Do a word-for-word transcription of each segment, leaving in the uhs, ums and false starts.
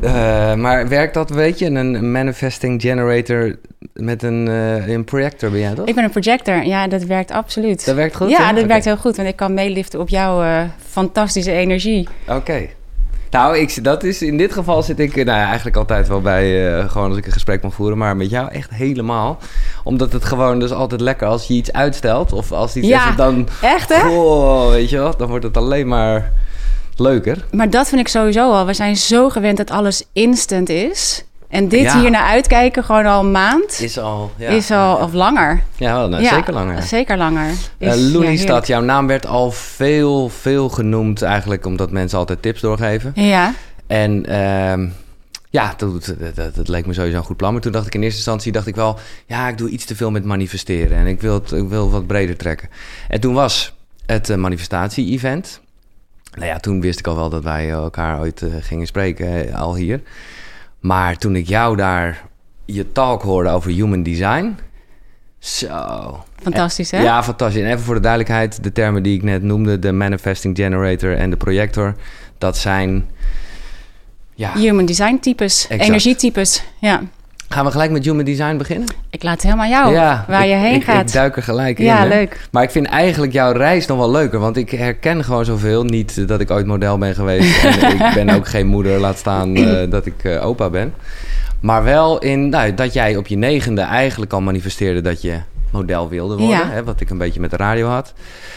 Uh, maar werkt dat, weet je, een manifesting generator met een, uh, een projector ben jij toch? Ik ben een projector, ja, dat werkt absoluut. Dat werkt goed? Ja, hè? dat okay. werkt heel goed, want ik kan meeliften op jouw uh, fantastische energie. Oké. Okay. Nou, ik, dat is, in dit geval zit ik nou ja, eigenlijk altijd wel bij, uh, gewoon als ik een gesprek mag voeren, maar met jou echt helemaal. Omdat het gewoon dus altijd lekker als je iets uitstelt of als iets ja, is, dan... echt hè? Oh, weet je wel, dan wordt het alleen maar leuker. Maar dat vind ik sowieso al. We zijn zo gewend dat alles instant is. En dit ja. hier naar uitkijken, gewoon al een maand... Is al... Ja. Is al, of langer. Ja, wel, nou, ja, zeker langer. Zeker langer. Is, uh, Loonystad, ja, jouw naam werd al veel, veel genoemd eigenlijk, omdat mensen altijd tips doorgeven. Ja. En uh, ja, dat, dat, dat, dat leek me sowieso een goed plan. Maar toen dacht ik in eerste instantie, dacht ik wel... ja, ik doe iets te veel met manifesteren en ik wil het, ik wil wat breder trekken. En toen was het uh, manifestatie-event. Nou ja, toen wist ik al wel dat wij elkaar ooit uh, gingen spreken, uh, al hier. Maar toen ik jou daar je talk hoorde over human design... Zo. Fantastisch, hè? Ja, fantastisch. En even voor de duidelijkheid, de termen die ik net noemde... de manifesting generator en de projector... dat zijn... Ja, human design types, exact. Energietypes, ja. Gaan we gelijk met human design beginnen? Ik laat het helemaal jou, ja, waar ik, je heen ik, gaat. Ik duik er gelijk in. Ja, hè? leuk. Maar ik vind eigenlijk jouw reis nog wel leuker... want ik herken gewoon zoveel. Niet dat ik ooit model ben geweest... en ik ben ook geen moeder, laat staan uh, dat ik uh, opa ben... Maar wel in nou, dat jij op je negende eigenlijk al manifesteerde dat je model wilde worden. Ja. Hè, wat ik een beetje met de radio had.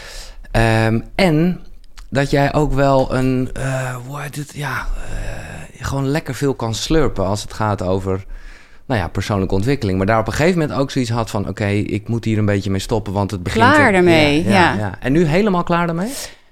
Um, en dat jij ook wel een, uh, hoe heet het, ja, uh, gewoon lekker veel kan slurpen als het gaat over, nou ja, persoonlijke ontwikkeling. Maar daar op een gegeven moment ook zoiets had van, oké, okay, ik moet hier een beetje mee stoppen, want het begint... Klaar te, daarmee, ja, ja, ja, ja. En nu helemaal klaar daarmee?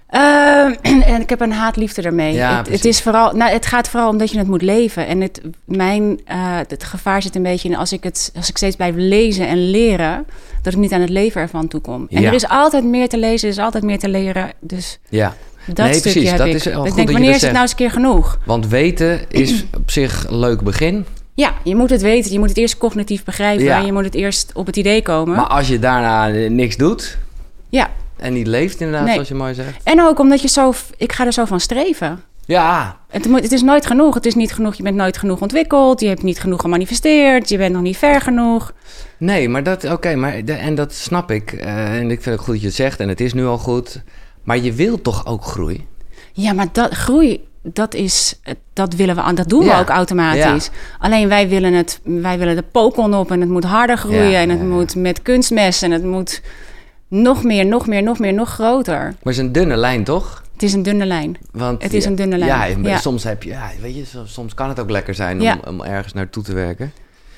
Uh, en ik heb een haatliefde ermee. Ja, het, het, is vooral, nou, het gaat vooral om dat je het moet leven. En het, mijn, uh, het gevaar zit een beetje in als ik, het, als ik steeds blijf lezen en leren... dat ik niet aan het leven ervan toekom. En ja. er is altijd meer te lezen, er is altijd meer te leren. Dus ja. dat nee, stukje precies. heb Dat ik. is wel ik goed denk, dat wanneer je is dat het nou eens een keer genoeg? Want weten is op zich een leuk begin... Ja, je moet het weten. Je moet het eerst cognitief begrijpen. Ja. En je moet het eerst op het idee komen. Maar als je daarna niks doet... Ja. En niet leeft inderdaad, nee. Zoals je mooi zegt. En ook omdat je zo... Ik ga er zo van streven. Ja. Het, moet, het is nooit genoeg. Het is niet genoeg. Je bent nooit genoeg ontwikkeld. Je hebt niet genoeg gemanifesteerd. Je bent nog niet ver genoeg. Nee, maar dat... Oké, okay, maar de, en dat snap ik. Uh, en ik vind het goed dat je het zegt. En het is nu al goed. Maar je wilt toch ook groei? Ja, maar dat, groei... Dat is, dat willen we aan, dat doen ja. we ook automatisch. Ja. Alleen wij willen het, wij willen de pokon op en het moet harder groeien ja, en het ja, moet ja. met kunstmest en het moet nog meer, nog meer, nog meer, nog groter. Maar het is een dunne lijn, toch? Het is een dunne lijn. Want het is ja, een dunne lijn. Ja, ja. soms heb je, ja, weet je, soms kan het ook lekker zijn om, ja. om ergens naartoe te werken.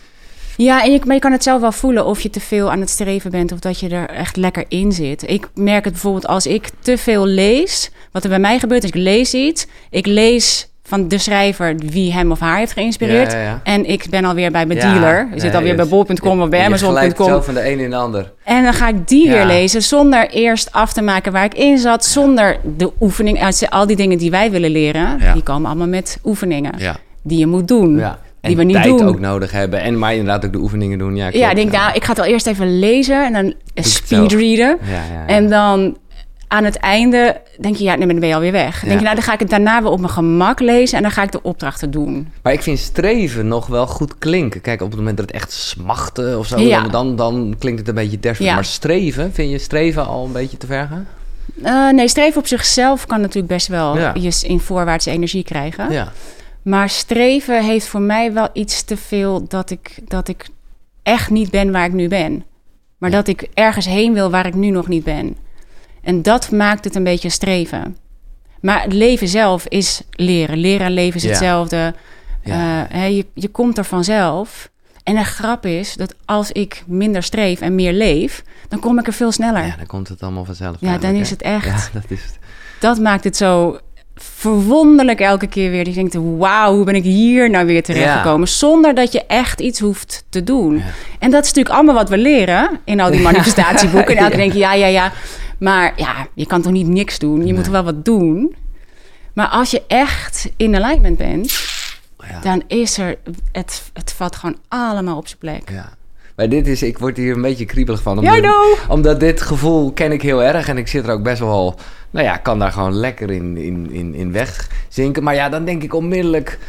Ja, en je, maar je kan het zelf wel voelen of je te veel aan het streven bent of dat je er echt lekker in zit. Ik merk het bijvoorbeeld als ik te veel lees. Wat er bij mij gebeurt is, ik lees iets. Ik lees van de schrijver wie hem of haar heeft geïnspireerd. Ja, ja, ja. En ik ben alweer bij mijn ja, dealer. Je nee, zit alweer bij bol punt com of bij amazon punt com. Je glijdt zo van de een in de ander. En dan ga ik die ja. weer lezen zonder eerst af te maken waar ik in zat. Zonder de oefening. Al die dingen die wij willen leren, ja. die komen allemaal met oefeningen. Ja. Die je moet doen. Ja. En die we niet tijd doen. ook nodig hebben. En maar inderdaad ook de oefeningen doen. Ja, klopt, ja ik denk, ja. nou, ik ga het wel eerst even lezen en dan speedreaden. Ja, ja, ja. En dan aan het einde denk je, ja, nee, dan ben je alweer weg. Dan denk je, nou, dan ga ik het daarna weer op mijn gemak lezen en dan ga ik de opdrachten doen. Maar ik vind streven nog wel goed klinken. Kijk, op het moment dat het echt smachten of zo, ja. dan, dan klinkt het een beetje desperate. Ja. Maar streven, vind je streven al een beetje te ver gaan? Uh, nee, streven op zichzelf kan natuurlijk best wel ja. je in voorwaartse energie krijgen. Ja. Maar streven heeft voor mij wel iets te veel dat ik, dat ik echt niet ben waar ik nu ben. Maar ja. dat ik ergens heen wil waar ik nu nog niet ben. En dat maakt het een beetje streven. Maar het leven zelf is leren. Leren en leven is ja. hetzelfde. Ja. Uh, he, je, je komt er vanzelf. En de grap is dat als ik minder streef en meer leef, dan kom ik er veel sneller. Ja, dan komt het allemaal vanzelf. Ja, dan is het echt. Ja, dat is het. Dat maakt het zo verwonderlijk elke keer weer. Je denkt, wauw, hoe ben ik hier nou weer terechtgekomen? Ja. Zonder dat je echt iets hoeft te doen. Ja. En dat is natuurlijk allemaal wat we leren in al die manifestatieboeken. En elke keer denk je, ja, ja, ja. Maar ja, je kan toch niet niks doen? Je nee. moet wel wat doen. Maar als je echt in alignment bent, ja. dan is er... Het, het valt gewoon allemaal op zijn plek. Ja. Maar dit is... Ik word hier een beetje kriebelig van. Omdat, ja, omdat dit gevoel ken ik heel erg. En ik zit er ook best wel... Nou ja, kan daar gewoon lekker in, in, in, in wegzinken. Maar ja, dan denk ik onmiddellijk...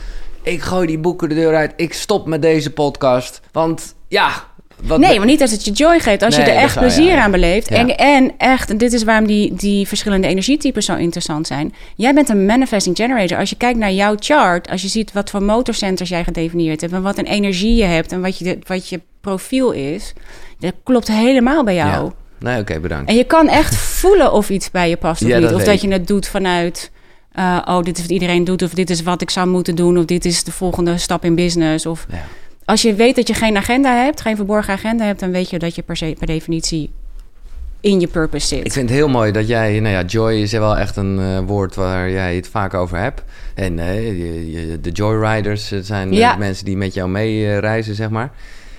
ik gooi die boeken de deur uit. Ik stop met deze podcast. Want ja... Wat nee, maar niet als het je joy geeft. Als nee, je er echt plezier ja, ja. aan beleeft. Ja. En, en echt, en dit is waarom die, die verschillende energietypes zo interessant zijn. Jij bent een manifesting generator. Als je kijkt naar jouw chart, als je ziet wat voor motorcenters jij gedefinieerd hebt... en wat een energie je hebt en wat je, wat je profiel is... dat klopt helemaal bij jou. Ja. Nee, oké, okay, bedankt. En je kan echt voelen of iets bij je past of ja, niet. Dat of weet. dat je het doet vanuit... Uh, oh, dit is wat iedereen doet... of dit is wat ik zou moeten doen... of dit is de volgende stap in business... of... Ja. Als je weet dat je geen agenda hebt, geen verborgen agenda hebt... dan weet je dat je per, se, per definitie in je purpose zit. Ik vind het heel mooi dat jij... Nou ja, joy is wel echt een uh, woord waar jij het vaak over hebt. En uh, je, je, de joyriders zijn ja. uh, mensen die met jou mee uh, reizen, zeg maar.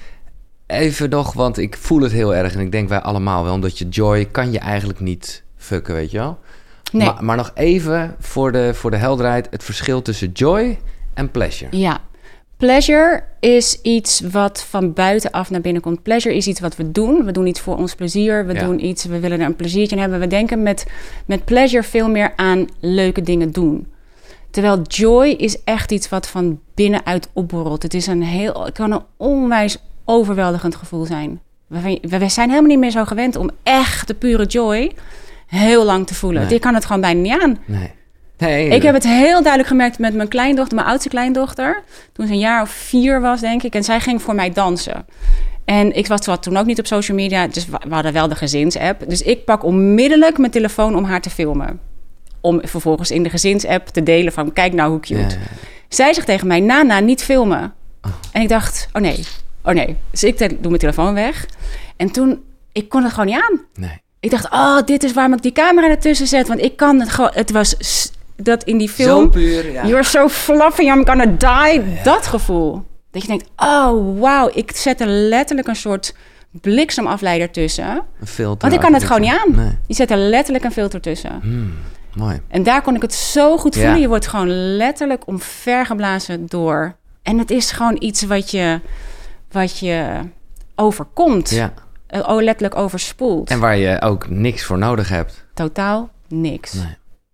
Even nog, want ik voel het heel erg... en ik denk wij allemaal wel... omdat je joy kan je eigenlijk niet fucken, weet je wel? Nee. Maar, maar nog even voor de, voor de helderheid... het verschil tussen joy en pleasure. Ja. Pleasure is iets wat van buitenaf naar binnen komt. Pleasure is iets wat we doen. We doen iets voor ons plezier. We ja. doen iets, we willen er een pleziertje in hebben. We denken met, met pleasure veel meer aan leuke dingen doen. Terwijl joy is echt iets wat van binnenuit opborrelt. Het is een heel, het kan een onwijs overweldigend gevoel zijn. We, we zijn helemaal niet meer zo gewend om echt de pure joy heel lang te voelen. Nee. Je kan het gewoon bijna niet aan. Nee. Nee, ik heb het heel duidelijk gemerkt met mijn kleindochter, mijn oudste kleindochter. Toen ze een jaar of vier was, denk ik. En zij ging voor mij dansen. En ik was toen ook niet op social media. Dus we hadden wel de gezinsapp. Dus ik pak onmiddellijk mijn telefoon om haar te filmen. Om vervolgens in de gezinsapp te delen van... kijk nou hoe cute. Ja, ja. Zij zegt tegen mij, Nana, niet filmen. Oh. En ik dacht, oh nee, oh nee. Dus ik doe mijn telefoon weg. En toen, ik kon het gewoon niet aan. Nee. Ik dacht, oh, dit is waarom ik die camera ertussen zet. Want ik kan het gewoon... Het was... dat in die film... Zo puur, ja. You're so fluffy, I'm gonna die. Ja. Dat gevoel. Dat je denkt, oh, wauw. Ik zet er letterlijk een soort bliksemafleider tussen. Een filter. Want ik kan het gewoon niet aan. Nee. Je zet er letterlijk een filter tussen. Hmm, mooi. En daar kon ik het zo goed voelen. Ja. Je wordt gewoon letterlijk omvergeblazen door. En het is gewoon iets wat je, wat je overkomt. Ja. Oh, letterlijk overspoelt. En waar je ook niks voor nodig hebt. Totaal niks. Nee.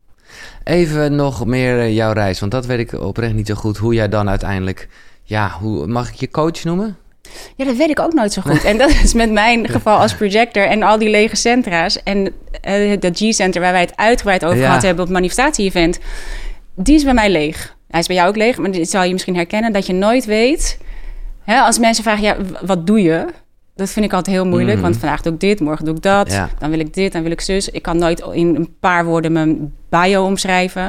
Even nog meer jouw reis, want dat weet ik oprecht niet zo goed. Hoe jij dan uiteindelijk, ja, hoe mag ik je coach noemen? Ja, dat weet ik ook nooit zo goed. En dat is met mijn geval als projector en al die lege centra's. En uh, dat G-center waar wij het uitgebreid over ja. gehad hebben op het manifestatie-event. Die is bij mij leeg. Hij is bij jou ook leeg, maar dit zal je misschien herkennen. Dat je nooit weet, hè, als mensen vragen, ja, wat doe je? Dat vind ik altijd heel moeilijk, mm. want vandaag doe ik dit, morgen doe ik dat. Ja. Dan wil ik dit, dan wil ik zus. Ik kan nooit in een paar woorden mijn bio omschrijven.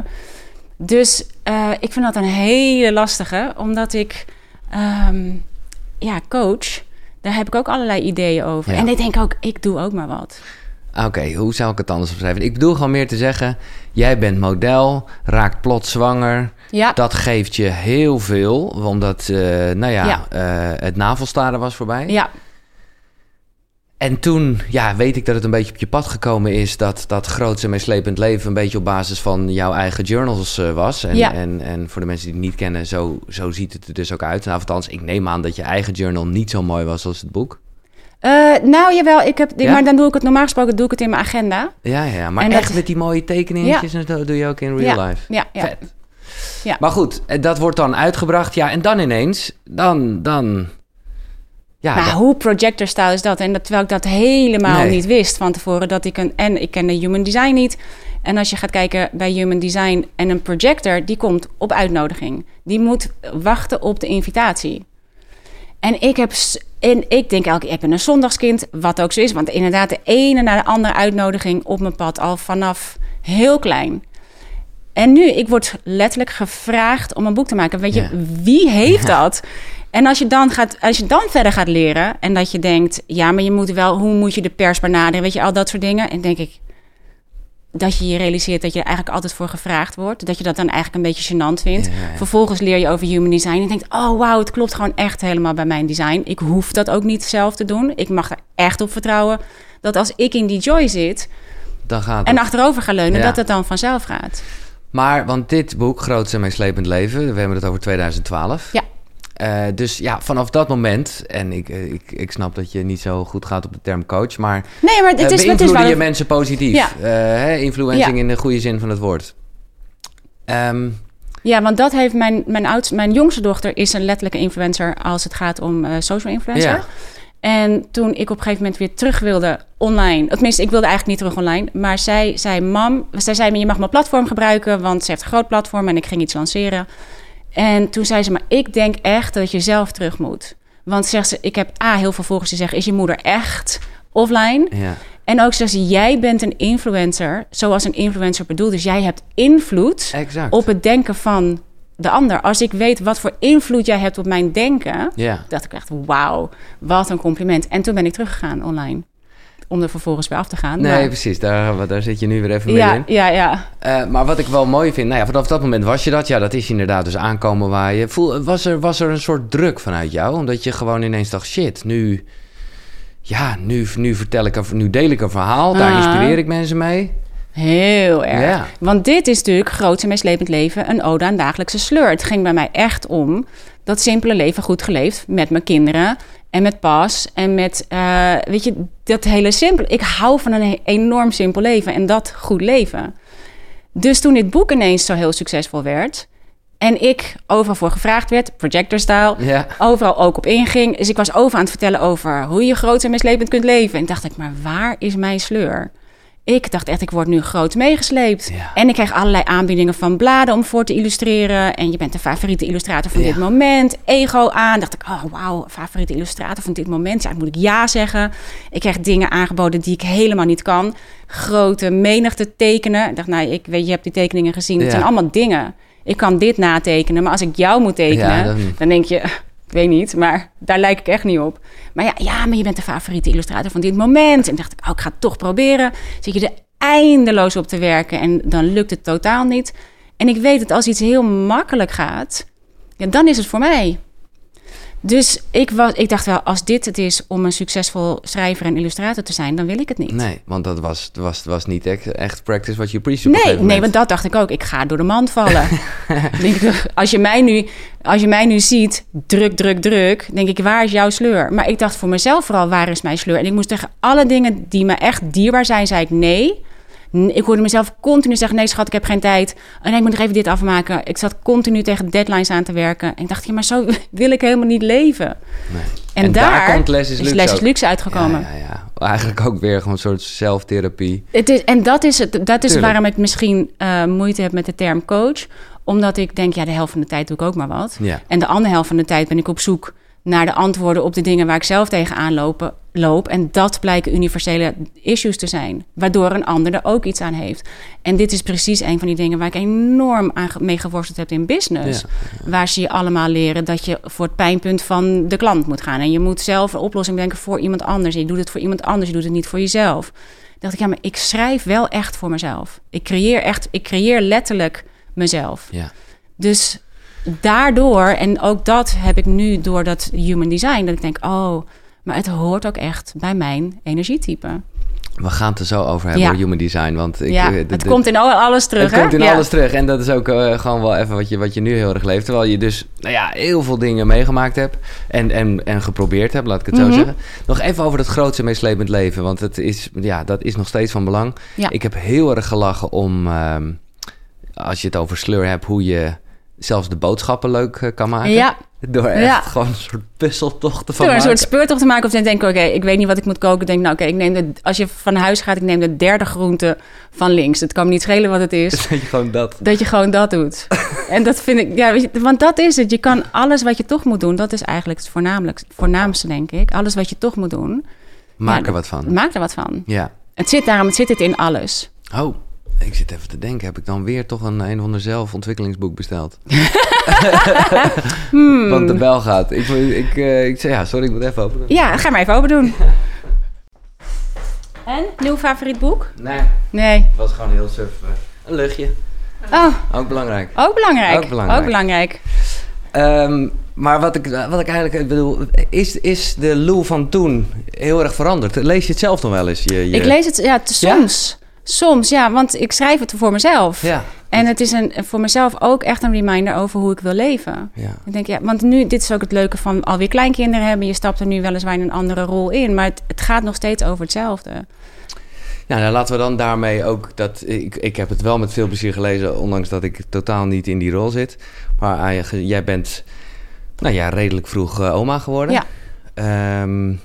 Dus uh, ik vind dat een hele lastige, omdat ik... Um, ja, coach, daar heb ik ook allerlei ideeën over. Ja. En ik denk ook, ik doe ook maar wat. Oké, okay, hoe zou ik het anders omschrijven? Ik bedoel gewoon meer te zeggen, jij bent model, raakt plots zwanger. Ja. Dat geeft je heel veel, omdat, uh, nou ja, ja. Uh, het navelstaren was voorbij. Ja. En toen, ja, weet ik dat het een beetje op je pad gekomen is... dat dat grootste en meeslepend leven een beetje op basis van jouw eigen journals uh, was. En, ja. en, en voor de mensen die het niet kennen, zo, zo ziet het er dus ook uit. Nou, althans, ik neem aan dat je eigen journal niet zo mooi was als het boek. Uh, nou, jawel, ik heb, ja? maar dan doe ik het normaal gesproken doe ik het in mijn agenda. Ja, ja, maar en echt dat... met die mooie tekeningetjes ja. en zo doe je ook in real ja. life. Ja, ja. Vet. Ja. Maar goed, dat wordt dan uitgebracht. Ja, en dan ineens, dan... dan Ja, maar dat... hoe projector style is dat? En dat, terwijl ik dat helemaal nee. niet wist van tevoren. Dat ik een, en ik kende human design niet. En als je gaat kijken bij human design en een projector... die komt op uitnodiging. Die moet wachten op de invitatie. En ik heb... En ik denk elke keer, ik ben een zondagskind, wat ook zo is. Want inderdaad, de ene na de andere uitnodiging op mijn pad... al vanaf heel klein. En nu, ik word letterlijk gevraagd om een boek te maken. Weet je, ja. wie heeft ja. dat... En als je, dan gaat, als je dan verder gaat leren... en dat je denkt, ja, maar je moet wel... hoe moet je de pers benaderen, weet je, al dat soort dingen. En denk ik dat je je realiseert... dat je er eigenlijk altijd voor gevraagd wordt. Dat je dat dan eigenlijk een beetje gênant vindt. Ja, ja. Vervolgens leer je over human design... en denkt, oh, wauw, het klopt gewoon echt helemaal bij mijn design. Ik hoef dat ook niet zelf te doen. Ik mag er echt op vertrouwen... dat als ik in die joy zit... dan gaat het. En achterover ga leunen, ja. dat het dan vanzelf gaat. Maar, want dit boek, Grootste en Meeslepend Leven... we hebben het over twintig twaalf... Ja. Uh, dus ja, vanaf dat moment... en ik, ik, ik snap dat je niet zo goed gaat op de term coach... maar, nee, maar het is, uh, beïnvloeden het is je mensen positief. Ja. Uh, hè, influencing ja. in de goede zin van het woord. Um, Ja, want dat heeft mijn, mijn, oudste, mijn jongste dochter is een letterlijke influencer als het gaat om uh, social influencer. Ja. En toen ik op een gegeven moment weer terug wilde online... Tenminste, ik wilde eigenlijk niet terug online. Maar zij zei, mam... Zij zei me, je mag mijn platform gebruiken... want ze heeft een groot platform en ik ging iets lanceren. En toen zei ze, maar ik denk echt dat je zelf terug moet. Want zegt ze, ik heb A, heel veel volgers die zeggen... is je moeder echt offline? Ja. En ook zegt ze, jij bent een influencer... zoals een influencer bedoelt. Dus jij hebt invloed exact. Op het denken van... de ander. Als ik weet wat voor invloed jij hebt op mijn denken... Ja. dacht ik echt, wauw, wat een compliment. En toen ben ik teruggegaan online. Om er vervolgens bij af te gaan. Nee, maar... precies. Daar, daar zit je nu weer even ja, mee in. Ja, ja. Uh, maar wat ik wel mooi vind... Nou ja, vanaf dat moment was je dat. Ja, dat is inderdaad dus aankomen waar je... Voel, was, er, was er een soort druk vanuit jou? Omdat je gewoon ineens dacht, shit, nu... Ja, nu, nu, vertel ik een, nu deel ik een verhaal. Daar uh-huh. inspireer ik mensen mee. Heel erg. Ja. Want dit is natuurlijk groot en meeslepend leven... een ode aan dagelijkse sleur. Het ging bij mij echt om dat simpele leven goed geleefd... met mijn kinderen en met Pas en met... Uh, weet je, dat hele simpele... Ik hou van een enorm simpel leven en dat goed leven. Dus toen dit boek ineens zo heel succesvol werd... en ik overal voor gevraagd werd, projector-style... Ja. overal ook op inging. Dus ik was over aan het vertellen over... hoe je groot en meeslepend kunt leven. En dacht ik, maar waar is mijn sleur? Ik dacht echt, ik word nu groot meegesleept. Ja. En ik kreeg allerlei aanbiedingen van bladen om voor te illustreren. En je bent de favoriete illustrator van ja. dit moment. Ego aan. Dacht ik, oh wauw, favoriete illustrator van dit moment. Ja, moet ik ja zeggen. Ik kreeg dingen aangeboden die ik helemaal niet kan. Grote menigte tekenen. Ik dacht, nou, ik weet, je hebt die tekeningen gezien. Ja. Het zijn allemaal dingen. Ik kan dit natekenen. Maar als ik jou moet tekenen, ja, dan... dan denk je... Ik weet niet, maar daar lijk ik echt niet op. Maar ja, ja, maar je bent de favoriete illustrator van dit moment. En dacht ik, oh, ik ga het toch proberen. Zit je er eindeloos op te werken en dan lukt het totaal niet. En ik weet dat als iets heel makkelijk gaat, ja, dan is het voor mij. Dus ik, was, ik dacht wel, als dit het is om een succesvol schrijver en illustrator te zijn, dan wil ik het niet. Nee, want dat was, was, was niet echt, echt practice wat je preach. Nee, nee, want dat dacht ik ook. Ik ga door de mand vallen. denk ik, als, je mij nu, als je mij nu ziet, druk, druk, druk, denk ik, waar is jouw sleur? Maar ik dacht voor mezelf vooral, waar is mijn sleur? En ik moest tegen alle dingen die me echt dierbaar zijn, zei ik nee. Ik hoorde mezelf continu zeggen, nee schat, ik heb geen tijd. En ik moet nog even dit afmaken. Ik zat continu tegen deadlines aan te werken. En ik dacht, ja, maar zo wil ik helemaal niet leven. Nee. En, en daar, daar komt Les is, is Les is Luxe uitgekomen. Ja, ja, ja. Eigenlijk ook weer gewoon een soort zelftherapie. Het is, en dat is, het, dat is waarom ik misschien uh, moeite heb met de term coach. Omdat ik denk, ja, de helft van de tijd doe ik ook maar wat. Ja. En de andere helft van de tijd ben ik op zoek naar de antwoorden op de dingen waar ik zelf tegenaan loop, loop. En dat blijken universele issues te zijn. Waardoor een ander er ook iets aan heeft. En dit is precies een van die dingen waar ik enorm aan mee geworsteld heb in business. Ja, ja. Waar ze je allemaal leren dat je voor het pijnpunt van de klant moet gaan. En je moet zelf een oplossing denken voor iemand anders. En je doet het voor iemand anders, je doet het niet voor jezelf. Dan dacht ik, ja, maar ik schrijf wel echt voor mezelf. Ik creëer echt, ik creëer letterlijk mezelf. Ja. Dus daardoor, en ook dat heb ik nu door dat human design, dat ik denk, oh, maar het hoort ook echt bij mijn energietype. We gaan het er zo over hebben, ja. over human design. Want ik, ja, de, het de, komt in alles terug. Het hè? komt in ja. alles terug. En dat is ook uh, gewoon wel even wat je, wat je nu heel erg leeft. Terwijl je dus nou ja, heel veel dingen meegemaakt hebt en, en, en geprobeerd hebt, laat ik het mm-hmm. zo zeggen. Nog even over het grootste meeslepend leven. Want het is, ja, dat is nog steeds van belang. Ja. Ik heb heel erg gelachen om, um, als je het over sleur hebt, hoe je zelfs de boodschappen leuk uh, kan maken. Ja. Door echt ja. gewoon een soort puzzeltochten van Door een maken. soort speurtocht te maken. Of te denken, oké, okay, ik weet niet wat ik moet koken. Denk, nou oké, okay, ik neem de, als je van huis gaat, ik neem de derde groente van links. Het kan me niet schelen wat het is. Dat je gewoon dat. Dat je gewoon dat doet. En dat vind ik, ja, weet je, want dat is het. Je kan alles wat je toch moet doen. Dat is eigenlijk het voornamelijk, voornaamste, denk ik. Alles wat je toch moet doen. Maak ja, er wat van. Maak er wat van. Ja. Het zit daarom, het zit het in alles. Oh. Ik zit even te denken, heb ik dan weer toch een een of ander zelfontwikkelingsboek besteld? hmm. Want de bel gaat. Ik, ik, uh, ik zei, ja, sorry, ik moet even open doen. Ja, ga maar even open doen. En? Nieuw favoriet boek? Nee. Nee. Het was gewoon heel suf. Uh, een luchtje. Oh. Ook belangrijk. Ook belangrijk. Ook belangrijk. Ook belangrijk. Um, maar wat ik, wat ik eigenlijk bedoel, is, is de Lou van toen heel erg veranderd? Lees je het zelf nog wel eens? Je, je... Ik lees het, ja, t- soms. Ja? Soms, ja, want ik schrijf het voor mezelf. Ja. En het is een, voor mezelf ook echt een reminder over hoe ik wil leven. Ja. Ik denk, ja, want nu, dit is ook het leuke van alweer kleinkinderen hebben. Je stapt er nu weliswaar in een andere rol in, maar het, het gaat nog steeds over hetzelfde. Ja, nou, laten we dan daarmee ook... dat ik, ik heb het wel met veel plezier gelezen... ondanks dat ik totaal niet in die rol zit. Maar uh, jij bent nou ja, redelijk vroeg uh, oma geworden. Ja. Um,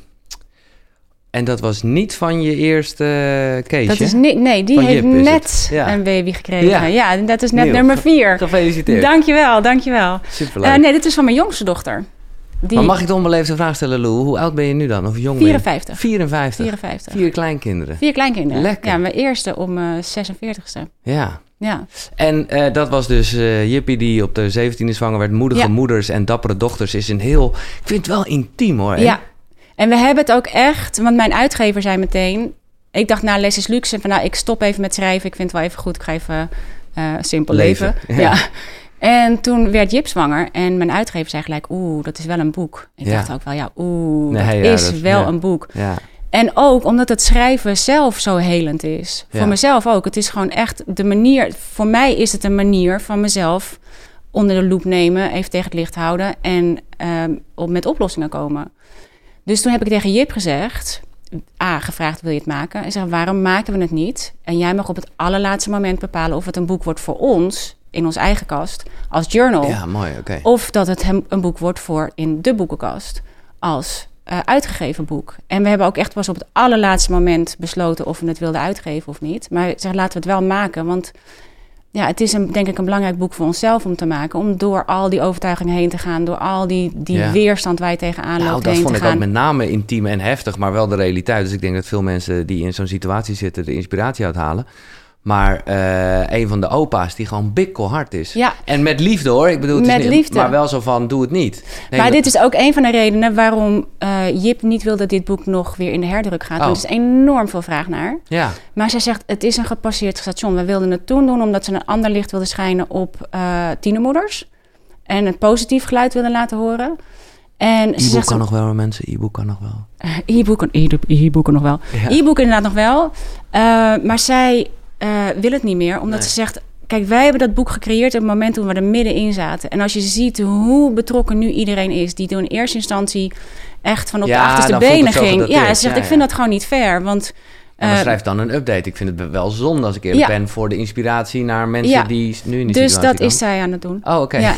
en dat was niet van je eerste uh, Keesje? Dat is niet, nee, die van heeft Jip net ja. een baby gekregen. Ja, ja dat is net Nieuw. nummer vier. Gefeliciteerd. Dankjewel, dankjewel. Superleuk. Uh, nee, dit is van mijn jongste dochter. Die... Maar mag ik de onbeleefde vraag stellen, Lou? Hoe oud ben je nu dan? Of jong vierenvijftig. Ben je? vierenvijftig. vierenvijftig. Vier kleinkinderen. Vier kleinkinderen. Lekker. Ja, mijn eerste om uh, zesenveertigste. Ja. Ja. En uh, dat was dus uh, Jippie die op de zeventiende zwanger werd. Moedige ja. moeders en dappere dochters is een heel... Ik vind het wel intiem hoor. Hè? Ja. En we hebben het ook echt... Want mijn uitgever zei meteen... Ik dacht, nou, les is luxe. Van, nou, ik stop even met schrijven. Ik vind het wel even goed. Ik ga even uh, simpel leven. leven. Ja. ja. En toen werd Jip zwanger. En mijn uitgever zei gelijk... Oeh, dat is wel een boek. Ik ja. dacht ook wel, ja, oeh, nee, dat ja, is dat, wel ja. een boek. Ja. En ook omdat het schrijven zelf zo helend is. Ja. Voor mezelf ook. Het is gewoon echt de manier... Voor mij is het een manier van mezelf... onder de loep nemen, even tegen het licht houden... en um, op, met oplossingen komen. Dus toen heb ik tegen Jip gezegd... A, gevraagd, wil je het maken? En zeg, waarom maken we het niet? En jij mag op het allerlaatste moment bepalen... of het een boek wordt voor ons, in onze eigen kast... als journal. Ja, mooi, oké. Okay. Of dat het een boek wordt voor in de boekenkast... als uh, uitgegeven boek. En we hebben ook echt pas op het allerlaatste moment besloten... of we het wilden uitgeven of niet. Maar ik zeg, laten we het wel maken, want... Ja, het is een, denk ik een belangrijk boek voor onszelf om te maken. Om door al die overtuigingen heen te gaan. Door al die, die ja. weerstand waar je tegenaan loopt nou, heen te gaan. Dat vond ik ook met name intiem en heftig, maar wel de realiteit. Dus ik denk dat veel mensen die in zo'n situatie zitten de inspiratie uithalen. Maar uh, een van de opa's die gewoon bikkelhard is. Ja. En met liefde hoor. Ik bedoel, het met is niet, liefde. Maar wel zo van, doe het niet. Nee, maar dit is ook een van de redenen waarom uh, Jip niet wil dat dit boek nog weer in de herdruk gaat. Oh. Want er is enorm veel vraag naar. Ja. Maar zij zegt, het is een gepasseerd station. We wilden het toen doen omdat ze een ander licht wilden schijnen op uh, tienermoeders. En een positief geluid wilden laten horen. En e-book kan ze, nog wel, mensen. E-book kan nog wel. Uh, e-boeken, e-boeken nog wel. Ja. E-boeken inderdaad nog wel. Uh, maar zij... Uh, wil het niet meer, omdat nee. ze zegt... Kijk, wij hebben dat boek gecreëerd op het moment toen we er middenin zaten. En als je ziet hoe betrokken nu iedereen is... die toen in eerste instantie echt van op ja, de achterste benen ging. Ja, ze zegt, ja, ik vind ja. dat gewoon niet fair, want... Uh, maar schrijf dan een update. Ik vind het wel zonde als ik eerlijk ja. ben... voor de inspiratie naar mensen ja. die nu in die dus situatie dat komen. is zij aan het doen. Oh, oké. Okay. Ja.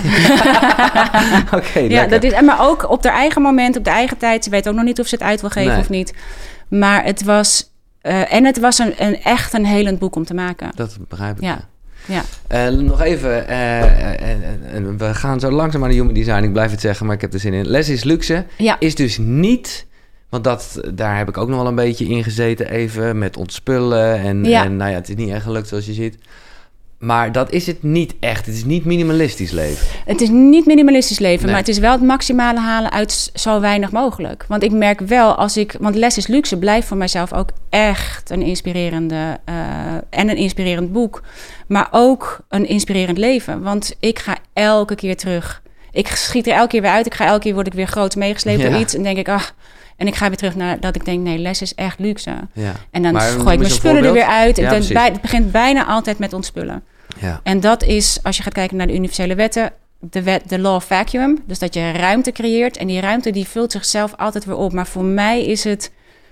okay, ja, dat is, maar ook op haar eigen moment, op de eigen tijd. Ze weet ook nog niet of ze het uit wil geven nee. of niet. Maar het was... Uh, en het was een, een echt een helend boek om te maken. Dat begrijp ik. Ja. Ja. Uh, nog even, uh, uh, uh, uh, we gaan zo langzaam aan de human design. Ik blijf het zeggen, maar ik heb er zin in. Les is luxe. Ja. Is dus niet, want dat, daar heb ik ook nog wel een beetje in gezeten even. Met ontspullen en, ja. en nou ja, het is niet echt gelukt zoals je ziet. Maar dat is het niet echt. Het is niet minimalistisch leven. Het is niet minimalistisch leven, nee. maar het is wel het maximale halen uit zo weinig mogelijk. Want ik merk wel als ik... Want Les is luxe blijft voor mijzelf ook echt een inspirerende... Uh, en een inspirerend boek. Maar ook een inspirerend leven. Want ik ga elke keer terug. Ik schiet er elke keer weer uit. Ik ga elke keer word ik weer groot meegesleept ja. door iets. En denk ik, ach... En ik ga weer terug naar dat ik denk, nee, Les is echt luxe. Ja. En dan maar, gooi ik mijn spullen voorbeeld? er weer uit. Ja, het, bij, het begint bijna altijd met ontspullen. Ja. En dat is, als je gaat kijken naar de universele wetten, de wet, de law of vacuum. Dus dat je ruimte creëert. En die ruimte die vult zichzelf altijd weer op. Maar voor mij is het,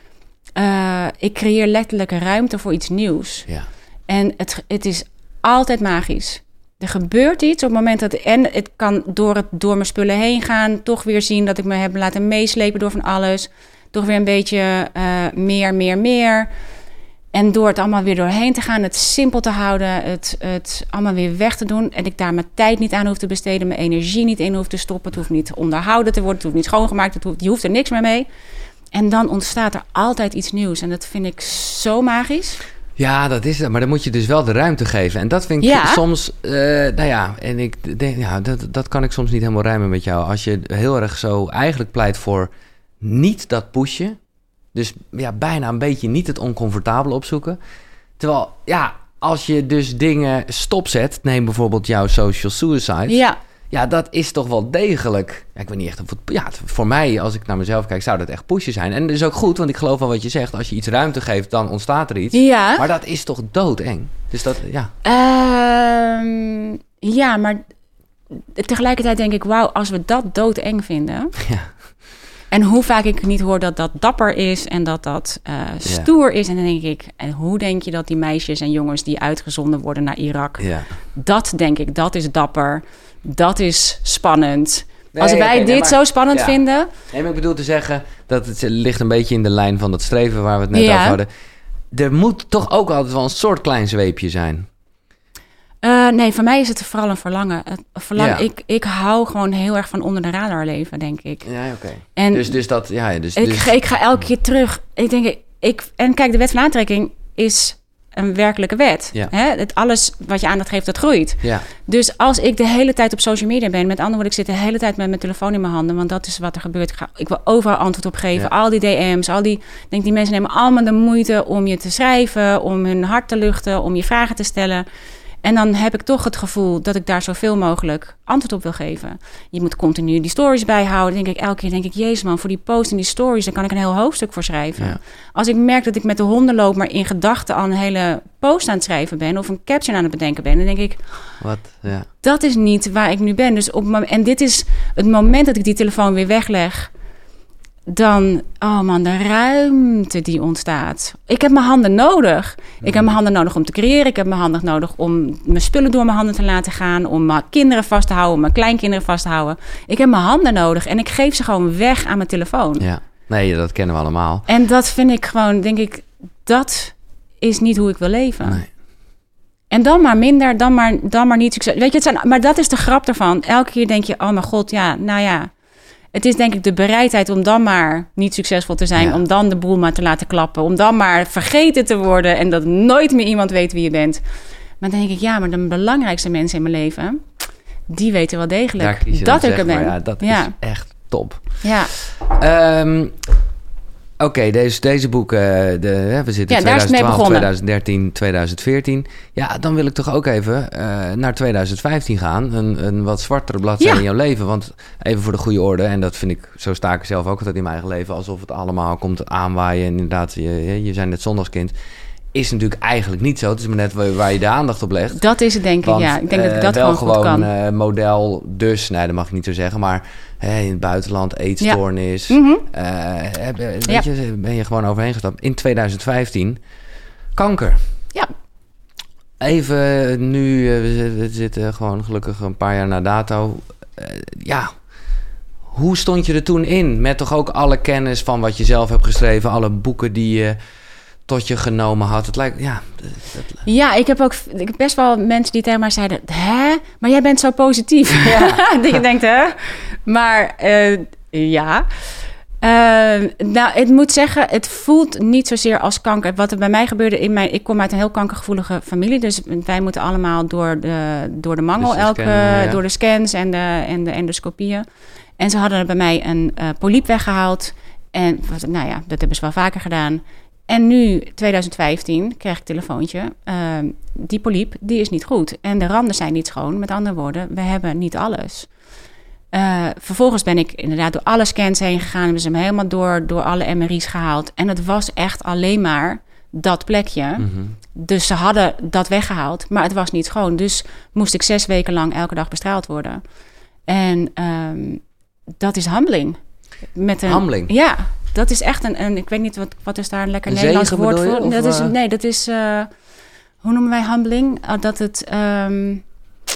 uh, ik creëer letterlijk ruimte voor iets nieuws. Ja. En het, het is altijd magisch. Er gebeurt iets op het moment dat... En het kan door, het, door mijn spullen heen gaan. Toch weer zien dat ik me heb laten meeslepen door van alles. Toch weer een beetje uh, meer, meer, meer. En door het allemaal weer doorheen te gaan. Het simpel te houden. Het, het allemaal weer weg te doen. En ik daar mijn tijd niet aan hoef te besteden. Mijn energie niet in hoef te stoppen. Het hoeft niet onderhouden te worden. Het hoeft niet schoongemaakt. Het hoeft, je hoeft er niks meer mee. En dan ontstaat er altijd iets nieuws. En dat vind ik zo magisch. Ja, dat is het. Maar dan moet je dus wel de ruimte geven. En dat vind ik ja. soms... Uh, nou ja, en ik denk, ja, dat, dat kan ik soms niet helemaal rijmen met jou. Als je heel erg zo eigenlijk pleit voor niet dat pushen. Dus ja, bijna een beetje niet het oncomfortabele opzoeken. Terwijl, ja, als je dus dingen stopzet... Neem bijvoorbeeld jouw social suicide. Ja. Ja, dat is toch wel degelijk... Ja, ik weet niet echt of het... Ja, voor mij, als ik naar mezelf kijk, zou dat echt pushen zijn. En dat is ook goed, want ik geloof wel wat je zegt. Als je iets ruimte geeft, dan ontstaat er iets. Ja. Maar dat is toch doodeng? Dus dat, ja. Um, ja, maar tegelijkertijd denk ik... Wauw, als we dat doodeng vinden... Ja. En hoe vaak ik niet hoor dat dat dapper is en dat dat uh, stoer ja. is. En dan denk ik, en hoe denk je dat die meisjes en jongens die uitgezonden worden naar Irak... Ja. Dat denk ik, dat is dapper. Dat is spannend. Nee, Als wij okay, dit nee, maar, zo spannend ja. vinden... Nee, maar ik bedoel te zeggen, dat het ligt een beetje in de lijn van dat streven waar we het net ja. over hadden. Er moet toch ook altijd wel een soort klein zweepje zijn. Uh, nee, voor mij is het vooral een verlangen. verlangen. Ja. Ik, ik hou gewoon heel erg van onder de radar leven, denk ik. Ja, oké. Okay. Dus, dus dat, ja, dus, ik, dus... ik ga elke keer terug. Ik denk, ik, en kijk, de wet van aantrekking is een werkelijke wet. Ja. Hè? Het, alles wat je aandacht geeft, dat groeit. Ja. Dus als ik de hele tijd op social media ben, met andere woorden, ik zit de hele tijd met mijn telefoon in mijn handen, want dat is wat er gebeurt. Ik, ga, ik wil overal antwoord op geven. Ja. Al die D M's, al die, denk die mensen nemen allemaal de moeite om je te schrijven, om hun hart te luchten, om je vragen te stellen. En dan heb ik toch het gevoel dat ik daar zoveel mogelijk antwoord op wil geven. Je moet continu die stories bijhouden. Dan denk ik elke keer, denk ik, jezus man, voor die post en die stories, daar kan ik een heel hoofdstuk voor schrijven. Ja. Als ik merk dat ik met de honden loop, maar in gedachten al een hele post aan het schrijven ben, of een caption aan het bedenken ben, dan denk ik, wat? Ja. Dat is niet waar ik nu ben. Dus op, en dit is het moment dat ik die telefoon weer wegleg, dan, oh man, de ruimte die ontstaat. Ik heb mijn handen nodig. Mm. Ik heb mijn handen nodig om te creëren. Ik heb mijn handen nodig om mijn spullen door mijn handen te laten gaan. Om mijn kinderen vast te houden, mijn kleinkinderen vast te houden. Ik heb mijn handen nodig en ik geef ze gewoon weg aan mijn telefoon. Ja, nee, dat kennen we allemaal. En dat vind ik gewoon, denk ik, dat is niet hoe ik wil leven. Nee. En dan maar minder, dan maar, dan maar niet succes. Weet je, het zijn, maar dat is de grap ervan. Elke keer denk je, oh mijn god, ja, nou ja. Het is denk ik de bereidheid om dan maar niet succesvol te zijn. Ja. Om dan de boel maar te laten klappen. Om dan maar vergeten te worden. En dat nooit meer iemand weet wie je bent. Maar dan denk ik, ja, maar de belangrijkste mensen in mijn leven, die weten wel degelijk dat ik er ben. Ja, dat ja. is echt top. Ja. Um, Oké, okay, deze, deze boeken, de, we zitten in ja, twintig twaalf, twintig dertien, twintig veertien. Ja, dan wil ik toch ook even uh, naar twintig vijftien gaan. Een, een wat zwartere bladzijde ja. in jouw leven. Want even voor de goede orde, en dat vind ik, zo sta ik zelf ook altijd in mijn eigen leven, alsof het allemaal komt aanwaaien. En inderdaad, je, je zijn net zondagskind. Is natuurlijk eigenlijk niet zo. Het is maar net waar, waar je de aandacht op legt. Dat is het, denk ik, Want, ja. Ik denk uh, dat ik dat wel gewoon goed kan. Uh, model dus, nee, dat mag ik niet zo zeggen, maar hè, in het buitenland, eetstoornis. Ja. Mm-hmm. Uh, weet ja. je, ben je gewoon overheen gestapt. In twintig vijftien, kanker. Ja. Even nu, uh, we zitten gewoon gelukkig een paar jaar na dato. Uh, ja, hoe stond je er toen in? Met toch ook alle kennis van wat je zelf hebt geschreven, alle boeken die je tot je genomen had. Het lijkt, ja. Dat... Ja, ik heb ook ik heb best wel mensen die tegen mij zeiden, hè? Maar jij bent zo positief. Ja. Dat je denkt, hè? Maar uh, ja. Uh, nou, ik moet zeggen, het voelt niet zozeer als kanker. Wat er bij mij gebeurde, in mijn, ik kom uit een heel kankergevoelige familie. Dus wij moeten allemaal door de, door de mangel, dus de elke, scan, ja. door de scans en de, en de endoscopieën. En ze hadden bij mij een uh, polyp weggehaald. En nou ja, dat hebben ze wel vaker gedaan. En nu, twintig vijftien, krijg ik een telefoontje. Uh, die polyp, die is niet goed. En de randen zijn niet schoon. Met andere woorden, we hebben niet alles. Uh, vervolgens ben ik inderdaad door alle scans heen gegaan. Hebben ze hem helemaal door, door alle M R I's gehaald. En het was echt alleen maar dat plekje. Mm-hmm. Dus ze hadden dat weggehaald, maar het was niet schoon. Dus moest ik zes weken lang elke dag bestraald worden. En um, dat is humbling. Met een, humbling? Ja, dat is echt een, een... Ik weet niet, wat, wat is daar een lekker een Nederlands woord voor? Of, dat is, nee, dat is... Uh, hoe noemen wij humbling? Uh, dat het... Um,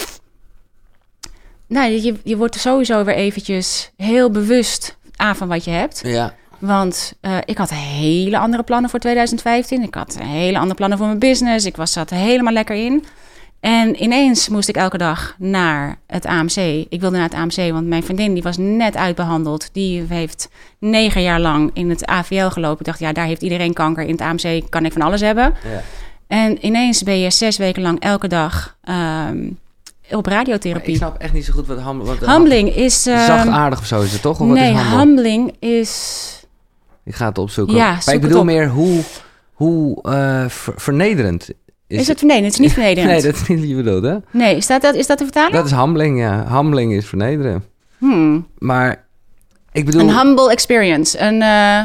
nou, je, je wordt er sowieso weer eventjes heel bewust aan van wat je hebt. Ja. Want uh, ik had hele andere plannen voor twintig vijftien. Ik had hele andere plannen voor mijn business. Ik was, zat er helemaal lekker in. En ineens moest ik elke dag naar het A M C. Ik wilde naar het A M C, want mijn vriendin die was net uitbehandeld. Die heeft negen jaar lang in het A V L gelopen. Ik dacht, ja, daar heeft iedereen kanker. In het A M C kan ik van alles hebben. Ja. En ineens ben je zes weken lang elke dag um, op radiotherapie. Maar ik snap echt niet zo goed wat, hum, wat humbling is... Um, zachtaardig of zo is het toch? Of nee, wat is humbling is... Ik ga het opzoeken. Ja, maar ik bedoel meer hoe, hoe uh, ver, vernederend... Is, is het vernederend? Het is niet vernederend. Nee, dat is niet wat je bedoelt, hè? Nee, staat dat, is dat de vertaling? Dat is humbling, ja. Humbling is vernederen. Hmm. Maar ik bedoel... Een humble experience. Een... Uh,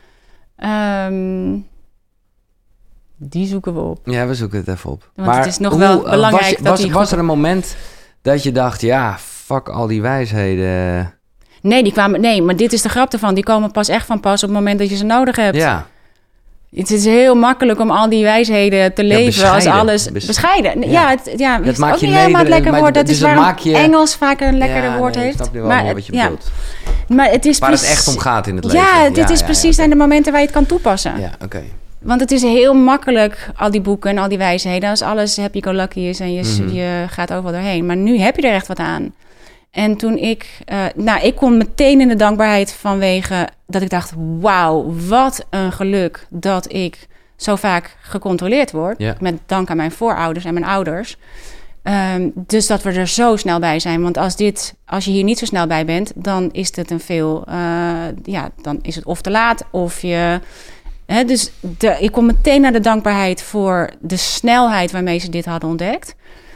um, die zoeken we op. Ja, we zoeken het even op. Want maar het is nog hoe, wel belangrijk was, dat was, was er een moment dat je dacht... ja, fuck al die wijsheden... Nee, die kwamen, nee, maar dit is de grap ervan. Die komen pas echt van pas op het moment dat je ze nodig hebt. Ja. Het is heel makkelijk om al die wijsheden te leven ja, als alles... Bes- bescheiden. Ja, Ja. het, ja, Dat het is maakt ook je niet helemaal het neder- lekker maar woord. Dat dus is dat waarom maak je- Engels vaak een lekkerder Ja, woord nee, ik heeft. snap nu wel maar meer wat je ja. bedoelt. Maar het is Waar het precies- echt om gaat in het leven. Ja, dit Ja, is ja, precies ja, zijn de momenten waar je het kan toepassen. Ja, oké. Want het is heel makkelijk, al die boeken en al die wijsheden. Als alles happy-go-lucky is en je, Mhm. je gaat overal doorheen. Maar nu heb je er echt wat aan. En toen ik... Uh, nou, ik kon meteen in de dankbaarheid vanwege dat ik dacht... wauw, wat een geluk dat ik zo vaak gecontroleerd word. Ja. Met dank aan mijn voorouders en mijn ouders. Um, dus dat we er zo snel bij zijn. Want als, dit, als je hier niet zo snel bij bent... dan is het een veel... Uh, ja, dan is het of te laat of je... He, dus de, ik kom meteen naar de dankbaarheid voor de snelheid waarmee ze dit hadden ontdekt.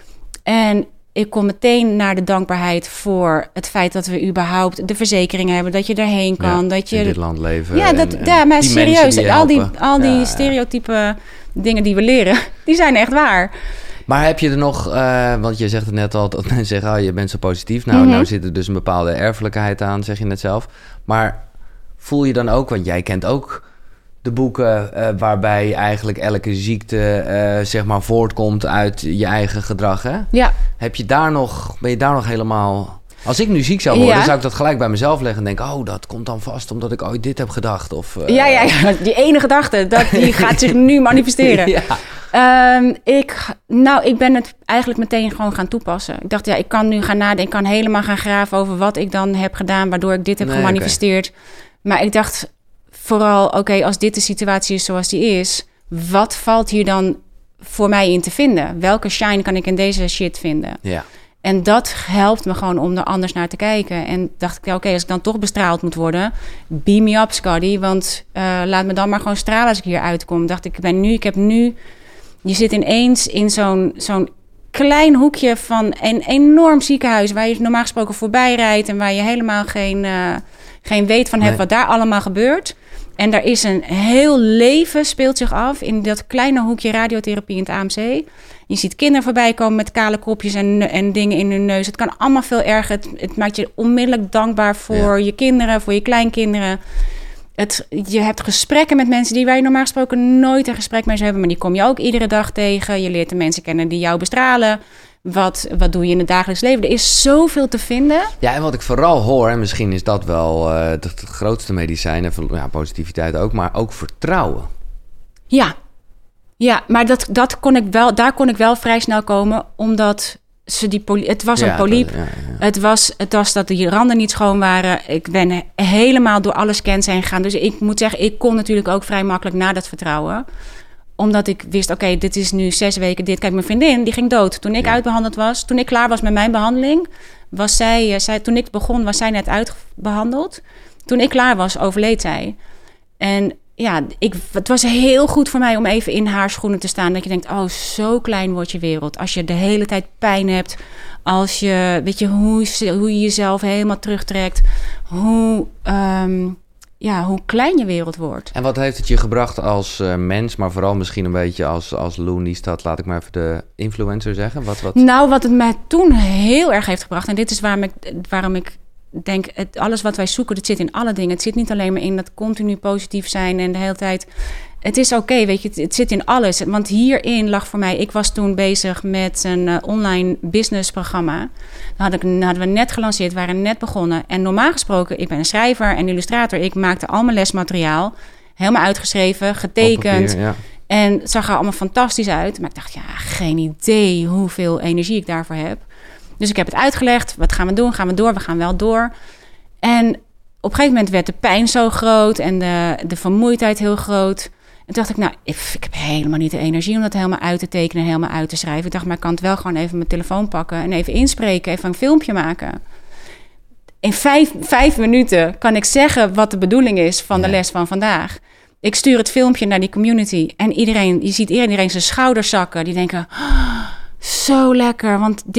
En ik kom meteen naar de dankbaarheid voor het feit dat we überhaupt de verzekeringen hebben, dat je erheen kan, Ja, dat je in dit land leven. Ja, dat, en, en ja maar die serieus, mensen die je al die, helpen. al die Ja, stereotype dingen die we leren, die zijn echt waar. Maar heb je er nog, uh, want je zegt het net al, dat mensen zeggen, oh, je bent zo positief. Nou, Mm-hmm. nou zit er dus een bepaalde erfelijkheid aan, zeg je net zelf. Maar voel je dan ook, want jij kent ook de boeken uh, waarbij eigenlijk elke ziekte uh, zeg maar voortkomt uit je eigen gedrag, hè? Ja. Heb je daar nog, ben je daar nog helemaal... Als ik nu ziek zou worden, Ja. zou ik dat gelijk bij mezelf leggen en denken, oh, dat komt dan vast omdat ik ooit dit heb gedacht. Of, uh... ja, ja, ja, die ene gedachte, dat, die gaat zich nu manifesteren. ja. Um, ik, nou, ik ben het eigenlijk meteen gewoon gaan toepassen. Ik dacht, ja, ik kan nu gaan nadenken, ik kan helemaal gaan graven over wat ik dan heb gedaan, waardoor ik dit heb Nee, gemanifesteerd. Okay. Maar ik dacht vooral, oké, okay, als dit de situatie is zoals die is, wat valt hier dan voor mij in te vinden? Welke shine kan ik in deze shit vinden? Ja. En dat helpt me gewoon om er anders naar te kijken. En dacht ik, ja, oké, okay, als ik dan toch bestraald moet worden, beam me up, Scotty, want uh, laat me dan maar gewoon stralen als ik hier uitkom. Dacht ik, ik ben nu, ik heb nu, je zit ineens in zo'n, zo'n klein hoekje van een enorm ziekenhuis waar je normaal gesproken voorbij rijdt en waar je helemaal geen, uh, geen weet van hebt nee. wat daar allemaal gebeurt. En daar is een heel leven speelt zich af in dat kleine hoekje radiotherapie in het A M C. Je ziet kinderen voorbij komen met kale kopjes en, en dingen in hun neus. Het kan allemaal veel erger. Het, het maakt je onmiddellijk dankbaar voor ja. je kinderen, voor je kleinkinderen. Het, je hebt gesprekken met mensen die waar je normaal gesproken nooit een gesprek mee zou hebben. Maar die kom je ook iedere dag tegen. Je leert de mensen kennen die jou bestralen. Wat, wat doe je in het dagelijks leven? Er is zoveel te vinden. Ja, en wat ik vooral hoor, en misschien is dat wel uh, het, het grootste medicijn, en ja, positiviteit ook, maar ook vertrouwen. Ja, ja, maar dat, dat kon ik wel, daar kon ik wel vrij snel komen, omdat ze die poly- het was ja, een polyp. Dat, ja, ja. Het, was, het was dat die randen niet schoon waren. Ik ben helemaal door alle scans heen gegaan. Dus ik moet zeggen, ik kon natuurlijk ook vrij makkelijk naar dat vertrouwen. Omdat ik wist, oké, okay, dit is nu zes weken dit. Kijk, mijn vriendin, die ging dood. Toen ik ja. uitbehandeld was, toen ik klaar was met mijn behandeling, was zij, zij, toen ik begon, was zij net uitbehandeld. Toen ik klaar was, overleed zij. En ja, ik, het was heel goed voor mij om even in haar schoenen te staan. Dat je denkt, oh, zo klein wordt je wereld. Als je de hele tijd pijn hebt. Als je, weet je, hoe, hoe je jezelf helemaal terugtrekt. Hoe... Um, Ja, hoe klein je wereld wordt. En wat heeft het je gebracht als uh, mens, maar vooral misschien een beetje als, als Looney Stad, laat ik maar even de influencer zeggen? Wat, wat... Nou, wat het mij toen heel erg heeft gebracht, en dit is waarom ik, waarom ik denk, het, alles wat wij zoeken, dat zit in alle dingen. Het zit niet alleen maar in dat continu positief zijn en de hele tijd... Het is oké, okay, weet je, het, het zit in alles. Want hierin lag voor mij... Ik was toen bezig met een uh, online businessprogramma. Dat had ik, hadden we net gelanceerd, waren net begonnen. En normaal gesproken, ik ben een schrijver en illustrator. Ik maakte al mijn lesmateriaal. Helemaal uitgeschreven, getekend. Papier, ja. En het zag er allemaal fantastisch uit. Maar ik dacht, ja, geen idee hoeveel energie ik daarvoor heb. Dus ik heb het uitgelegd. Wat gaan we doen? Gaan we door? We gaan wel door. En op een gegeven moment werd de pijn zo groot... en de, de vermoeidheid heel groot... En toen dacht ik, nou, ik, ik heb helemaal niet de energie om dat helemaal uit te tekenen en helemaal uit te schrijven. Ik dacht, maar ik kan het wel gewoon even mijn telefoon pakken en even inspreken, even een filmpje maken. In vijf, vijf minuten kan ik zeggen wat de bedoeling is van de ja. les van vandaag. Ik stuur het filmpje naar die community en iedereen, je ziet iedereen zijn schouders zakken. Die denken, oh, zo lekker, want dit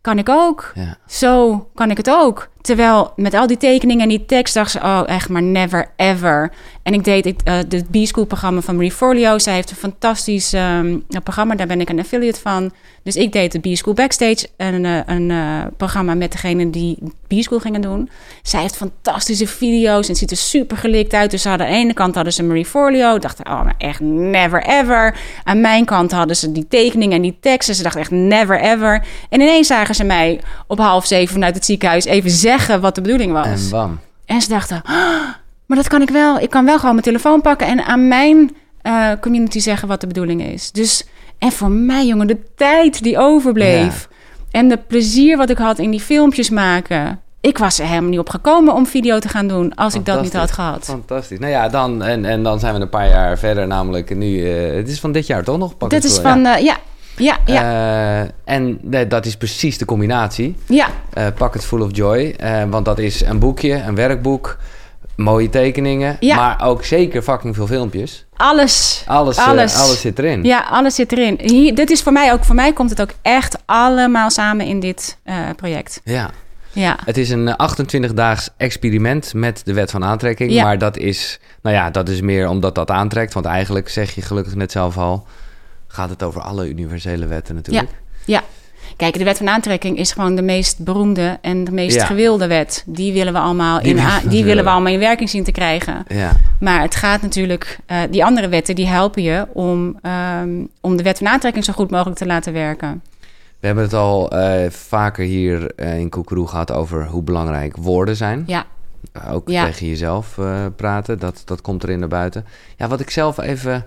kan ik ook. Ja. Zo kan ik het ook. Terwijl met al die tekeningen en die tekst dacht ze... oh, echt maar never ever. En ik deed het uh, B-School-programma van Marie Forleo. Zij heeft een fantastisch um, programma. Daar ben ik een affiliate van. Dus ik deed de B-School Backstage. Een, uh, een uh, programma met degene die B-School gingen doen. Zij heeft fantastische video's. En het ziet er super gelikt uit. Dus aan de ene kant hadden ze Marie Forleo. Dachten, oh, maar echt never ever. Aan mijn kant hadden ze die tekeningen en die teksten. Ze dachten echt never ever. En ineens zagen ze mij op half zeven vanuit het ziekenhuis even zeggen wat de bedoeling was. En bam. En ze dachten, oh, maar dat kan ik wel. Ik kan wel gewoon mijn telefoon pakken en aan mijn uh, community zeggen wat de bedoeling is. Dus, en voor mij, jongen, de tijd die overbleef. Ja. En de plezier wat ik had in die filmpjes maken. Ik was er helemaal niet op gekomen om video te gaan doen als ik dat niet had gehad. Fantastisch. Nou ja, dan, en, en dan zijn we een paar jaar verder. Namelijk nu, uh, het is van dit jaar toch nog? Pak dit is voor, van, ja. Uh, ja. Ja, ja. Uh, en nee, dat is precies de combinatie. Ja. Uh, Pak het Full of Joy. Uh, want dat is een boekje, een werkboek, mooie tekeningen. Ja. Maar ook zeker fucking veel filmpjes. Alles. Alles, alles. Uh, alles zit erin. Ja, alles zit erin. Hier, dit is voor mij ook, voor mij komt het ook echt allemaal samen in dit uh, project. Ja. Ja. Het is een achtentwintig-daags experiment met de wet van aantrekking. Ja. Maar dat is, nou ja, dat is meer omdat dat aantrekt. Want eigenlijk zeg je gelukkig net zelf al, gaat het over alle universele wetten natuurlijk. Ja, ja. Kijk, de wet van aantrekking is gewoon de meest beroemde en de meest ja. gewilde wet. Die willen we allemaal die in, a- die willen we allemaal in werking zien te krijgen. Ja. Maar het gaat natuurlijk, uh, die andere wetten die helpen je om, um, om de wet van aantrekking zo goed mogelijk te laten werken. We hebben het al uh, vaker hier uh, in Koekeroe gehad over hoe belangrijk woorden zijn. Ja. Uh, ook ja. tegen jezelf uh, praten, dat, dat komt erin naar buiten. Ja, wat ik zelf even...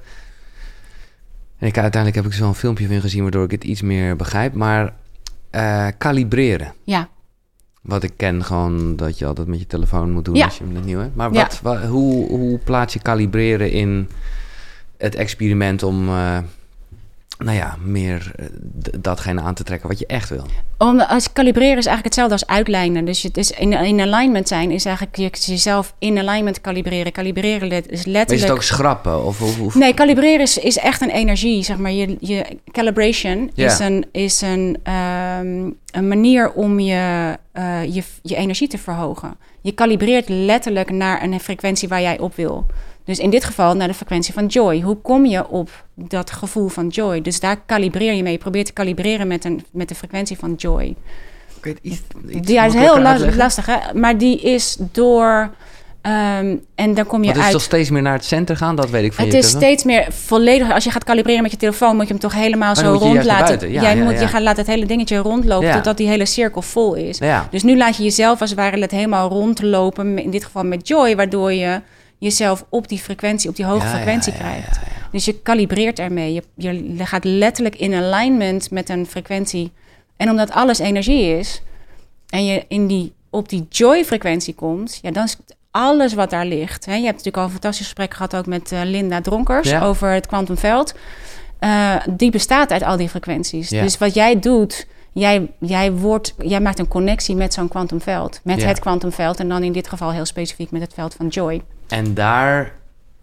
En ik, uiteindelijk heb ik zo'n filmpje van gezien waardoor ik het iets meer begrijp. Maar uh, kalibreren. Ja. Wat ik ken gewoon dat je altijd met je telefoon moet doen ja. als je hem net nieuw hebt. Maar wat, ja. wat, hoe, hoe plaats je kalibreren in het experiment om... Uh, nou ja, meer uh, d- datgene aan te trekken wat je echt wil. Om, als kalibreren is eigenlijk hetzelfde als uitlijnen. Dus het is in, in alignment zijn is eigenlijk je, jezelf in alignment kalibreren. Kalibreren let, is letterlijk... Maar is het ook schrappen? Of, of, of... Nee, kalibreren is, is echt een energie. Zeg maar. je, je calibration yeah. is, een, is een, um, een manier om je, uh, je, je energie te verhogen. Je kalibreert letterlijk naar een frequentie waar jij op wil. Dus in dit geval naar de frequentie van joy. Hoe kom je op dat gevoel van joy? Dus daar kalibreer je mee. Je probeert te kalibreren met, een, met de frequentie van joy. Okay, iets, iets ja, is heel la- lastig, hè? Maar die is door... Um, en dan kom je uit... Het is uit... toch steeds meer naar het center gaan? Dat weet ik van het je. Het is steeds meer volledig... Als je gaat kalibreren met je telefoon... moet je hem toch helemaal maar zo rond laten. Ja, Jij ja, moet, ja. Je gaat laat het hele dingetje rondlopen... Ja. totdat die hele cirkel vol is. Ja. Dus nu laat je jezelf als het ware het helemaal rondlopen... in dit geval met joy... waardoor je jezelf op die frequentie... op die hoge ja, frequentie ja, ja, krijgt. Ja, ja, ja. Dus je kalibreert ermee. Je, je gaat letterlijk in alignment met een frequentie. En omdat alles energie is... en je in die, op die joy-frequentie komt... ja, dan is alles wat daar ligt. Hè. Je hebt natuurlijk al een fantastisch gesprek gehad... ook met uh, Linda Dronkers ja. over het kwantumveld. Uh, die bestaat uit al die frequenties. Ja. Dus wat jij doet... Jij, jij, wordt, jij maakt een connectie met zo'n kwantumveld. Met ja. het kwantumveld. En dan in dit geval heel specifiek met het veld van joy. En daar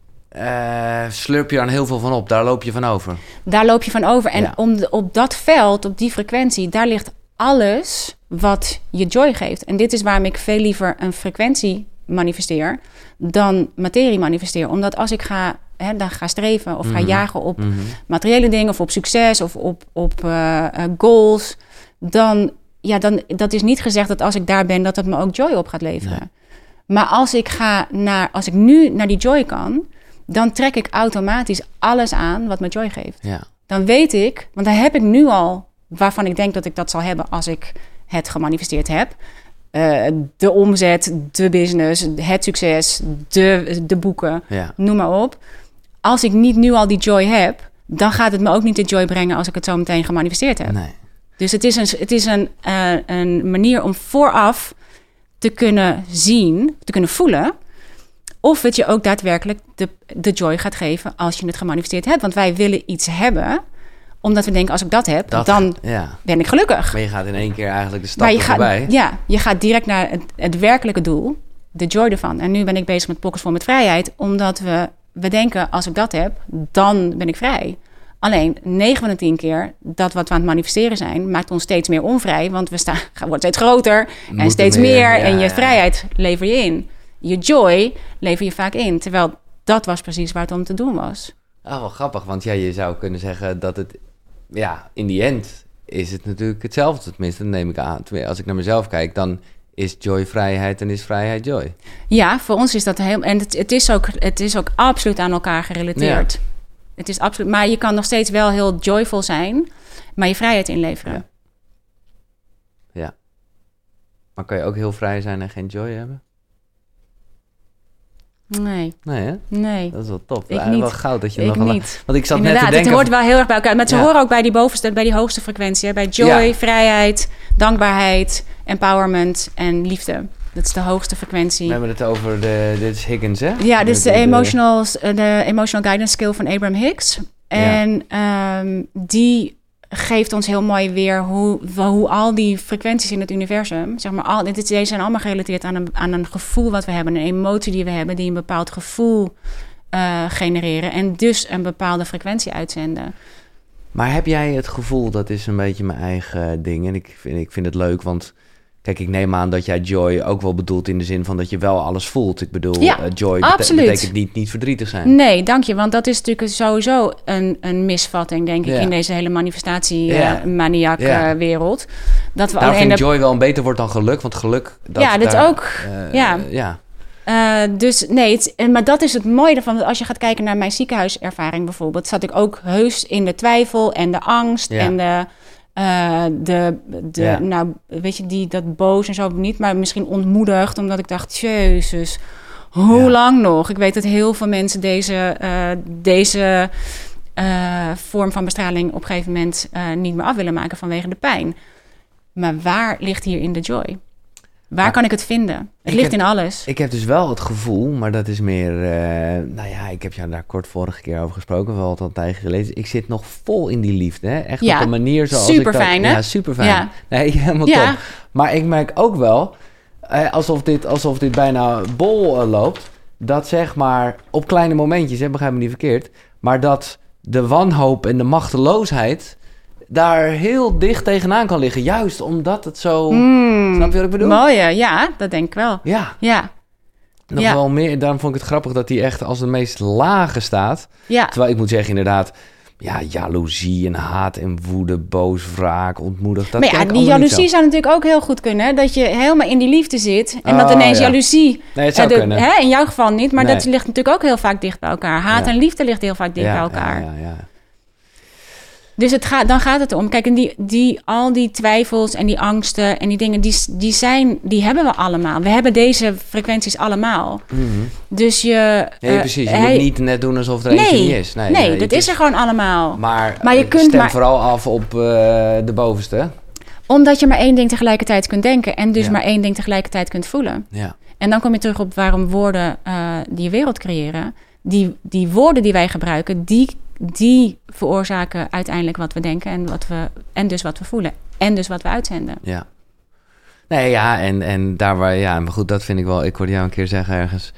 uh, slurp je dan heel veel van op. Daar loop je van over. Daar loop je van over. En ja. om de, op dat veld, op die frequentie... daar ligt alles wat je joy geeft. En dit is waarom ik veel liever een frequentie manifesteer... dan materie manifesteer. Omdat als ik ga, hè, dan ga streven of mm-hmm. ga jagen op mm-hmm. materiële dingen... of op succes of op, op uh, uh, goals... dan, ja, dan dat is niet gezegd dat als ik daar ben... dat het me ook joy op gaat leveren. Nee. Maar als ik, ga naar, als ik nu naar die joy kan... dan trek ik automatisch alles aan wat me joy geeft. Ja. Dan weet ik, want dan heb ik nu al... waarvan ik denk dat ik dat zal hebben als ik het gemanifesteerd heb... Uh, de omzet, de business, het succes, de, de boeken, ja. noem maar op. Als ik niet nu al die joy heb... dan gaat het me ook niet de joy brengen... als ik het zo meteen gemanifesteerd heb. Nee. Dus het is een, het is een, uh, een manier om vooraf te kunnen zien... te kunnen voelen... of het je ook daadwerkelijk de, de joy gaat geven... als je het gemanifesteerd hebt. Want wij willen iets hebben... omdat we denken, als ik dat heb, dat, dan ja. ben ik gelukkig. Maar je gaat in één keer eigenlijk de stap erbij. Ja, je gaat direct naar het, het werkelijke doel, de joy ervan. En nu ben ik bezig met Pockets vol met vrijheid, omdat we, we denken, als ik dat heb, dan ben ik vrij. Alleen negen van de tien keer dat wat we aan het manifesteren zijn, maakt ons steeds meer onvrij. Want we staan, worden steeds groter en Moeten steeds meer, meer. ja, en je ja. vrijheid lever je in. Je joy lever je vaak in. Terwijl dat was precies waar het om te doen was. Oh, wel grappig, want ja, je zou kunnen zeggen dat het... Ja, in die end is het natuurlijk hetzelfde. Tenminste, dat neem ik aan. Als ik naar mezelf kijk, dan is joy vrijheid en is vrijheid joy. Ja, voor ons is dat heel... En het, het, is, ook, het is ook absoluut aan elkaar gerelateerd. Ja. Het is absoluut... Maar je kan nog steeds wel heel joyful zijn, maar je vrijheid inleveren. Ja. ja. Maar kan je ook heel vrij zijn en geen joy hebben? Nee. Nee, hè? Nee. Dat is wel top. Ik ja, niet. Wel goud dat je Ik nog wel... niet. Want ik zat Inderdaad, net te denken... het hoort wel heel erg bij elkaar. Maar ze Ja. horen ook bij die bovenste, bij die hoogste frequentie. Hè? Bij joy, Ja. vrijheid, dankbaarheid, empowerment en liefde. Dat is de hoogste frequentie. We hebben het over de... Dit is Higgins, hè? Ja, dit is de de- emotional, de emotional guidance skill van Abraham Hicks. En ehm, die geeft ons heel mooi weer hoe, hoe al die frequenties in het universum, zeg maar, al, dit, deze zijn allemaal gerelateerd aan een, aan een gevoel wat we hebben, een emotie die we hebben, die een bepaald gevoel uh, genereren en dus een bepaalde frequentie uitzenden. Maar heb jij het gevoel, dat is een beetje mijn eigen ding en ik vind, ik vind het leuk, want kijk, ik neem aan dat jij joy ook wel bedoelt in de zin van dat je wel alles voelt. Ik bedoel, Ja, uh, joy bete- absoluut. betekent niet, niet verdrietig zijn. Nee, dank je, want dat is natuurlijk sowieso een, een misvatting, denk ik, Ja. in deze hele Ja. manifestatie-maniak Ja. uh, wereld. Dat we Daarom alleen vind ik de... joy wel een beter woord dan geluk, want geluk... Dat, Ja, dat daar, ook. uh, Ja. ja. Uh, dus nee, het, en- maar dat is het mooie ervan. Als je gaat kijken naar mijn ziekenhuiservaring bijvoorbeeld, zat ik ook heus in de twijfel en de angst Ja. en de, uh, de, de Ja. nou, weet je, die, dat boos en zo niet, maar misschien ontmoedigd, omdat ik dacht, jezus, hoe Ja. lang nog? Ik weet dat heel veel mensen deze, uh, deze uh, vorm van bestraling op een gegeven moment uh, niet meer af willen maken vanwege de pijn. Maar waar ligt hierin de joy? Waar Maar kan ik het vinden? Het ik ligt heb- in alles. Ik heb dus wel het gevoel, maar dat is meer... Uh, nou ja, ik heb jou daar kort vorige keer over gesproken, wel al een tijdje geleden. Ik zit nog vol in die liefde, hè? Echt Ja, op een manier zoals ik dat... superfijn, hè? Ja, super fijn. Ja. Nee, helemaal Ja. top. Maar ik merk ook wel, eh, alsof, dit, alsof dit bijna bol uh, loopt, dat zeg maar op kleine momentjes, hè, begrijp me niet verkeerd, maar dat de wanhoop en de machteloosheid daar heel dicht tegenaan kan liggen. Juist omdat het zo... Mm, Snap je wat ik bedoel? Mooie, ja, dat denk ik wel. Ja, Ja, nog Ja. wel meer. Daarom vond ik het grappig dat hij echt als de meest lage staat. ja. Terwijl ik moet zeggen, inderdaad, ja, jaloezie en haat en woede, boos, wraak, ontmoedigd. Dat Maar ja, ken ik die allemaal niet jaloezie zo. zou natuurlijk ook heel goed kunnen. Hè? Dat je helemaal in die liefde zit. En Oh, dat ineens ja. jaloezie... Nee, het zou eh, de- kunnen. hè, in jouw geval niet, maar Nee. dat ligt natuurlijk ook heel vaak dicht bij elkaar. Haat Ja. en liefde ligt heel vaak dicht ja, bij elkaar. Ja, ja, ja. Dus het gaat, dan gaat het om. Kijk, en die, die, al die twijfels en die angsten en die dingen, die, die, zijn, die hebben we allemaal. We hebben deze frequenties allemaal. Mhm. Dus je... Nee, eh, precies. Je hij- moet niet net doen alsof er eentje Nee, niet is. Nee, nee, nee, dat het is er gewoon allemaal. Maar, Maar je eh, kunt stem maar- vooral af op uh, de bovenste. Omdat je maar één ding tegelijkertijd kunt denken en dus Ja. maar één ding tegelijkertijd kunt voelen. Ja. En dan kom je terug op waarom woorden uh, die je wereld creëren. Die, die woorden die wij gebruiken, die, die veroorzaken uiteindelijk wat we denken en, wat we, en dus wat we voelen. En dus wat we uitzenden. Ja. Nee, ja, en, en daar waar... Ja, maar goed, dat vind ik wel... Ik hoorde jou een keer zeggen ergens...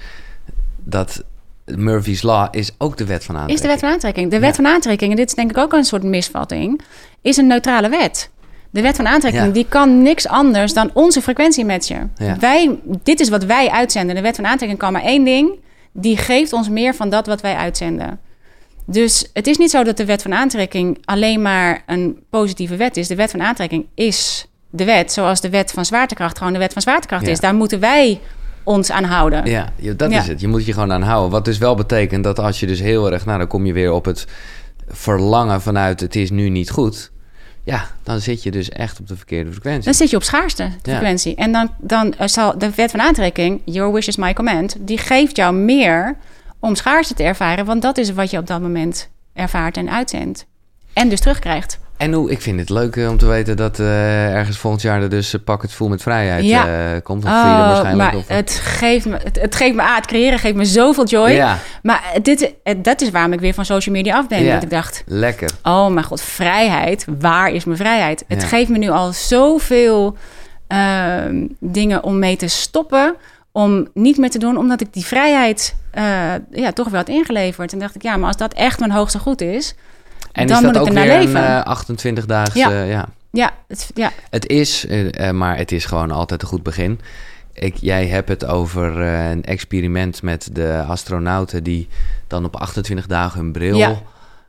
dat Murphy's Law is ook de wet van aantrekking. Is de wet van aantrekking. De wet Ja. van aantrekking, en dit is denk ik ook een soort misvatting, is een neutrale wet. De wet van aantrekking, Ja. die kan niks anders dan onze frequentie matchen. Ja. Wij, dit is wat wij uitzenden. De wet van aantrekking kan maar één ding. Die geeft ons meer van dat wat wij uitzenden. Dus het is niet zo dat de wet van aantrekking alleen maar een positieve wet is. De wet van aantrekking is de wet, zoals de wet van zwaartekracht gewoon de wet van zwaartekracht Ja. is. Daar moeten wij ons aan houden. Ja, je- dat Ja. is het. Je moet je gewoon aan houden. Wat dus wel betekent dat als je dus heel erg... Nou, dan kom je weer op het verlangen vanuit het is nu niet goed. Ja, dan zit je dus echt op de verkeerde frequentie. Dan zit je op schaarste frequentie. En dan, dan uh, zal de wet van aantrekking, your wish is my command, die geeft jou meer om schaarste te ervaren. Want dat is wat je op dat moment ervaart en uitzendt. En dus terugkrijgt. En hoe, ik vind het leuk eh, om te weten dat uh, ergens volgend jaar er dus uh, Pak het Vol met Vrijheid Ja. uh, komt. Of Freedom waarschijnlijk. maar Of, het geeft me, het, het geeft me aan, het creëren geeft me zoveel joy. Ja, Maar dit, het- dat is waarom ik weer van social media af ben. Ja. Dat ik dacht, lekker. oh mijn god, vrijheid. Waar is mijn vrijheid? Het Ja. geeft me nu al zoveel ehm, dingen om mee te stoppen. Om niet meer te doen, omdat ik die vrijheid uh, ja, toch wel had ingeleverd. En dacht ik, ja, maar als dat echt mijn hoogste goed is, En dan is moet dat ik ook er weer naar een leven. uh, achtentwintig daagse... Ja. Uh, ja. Ja, het, ja. Het is, uh, maar het is gewoon altijd een goed begin. Ik, jij hebt het over uh, een experiment met de astronauten... die dan op achtentwintig dagen hun bril... Ja.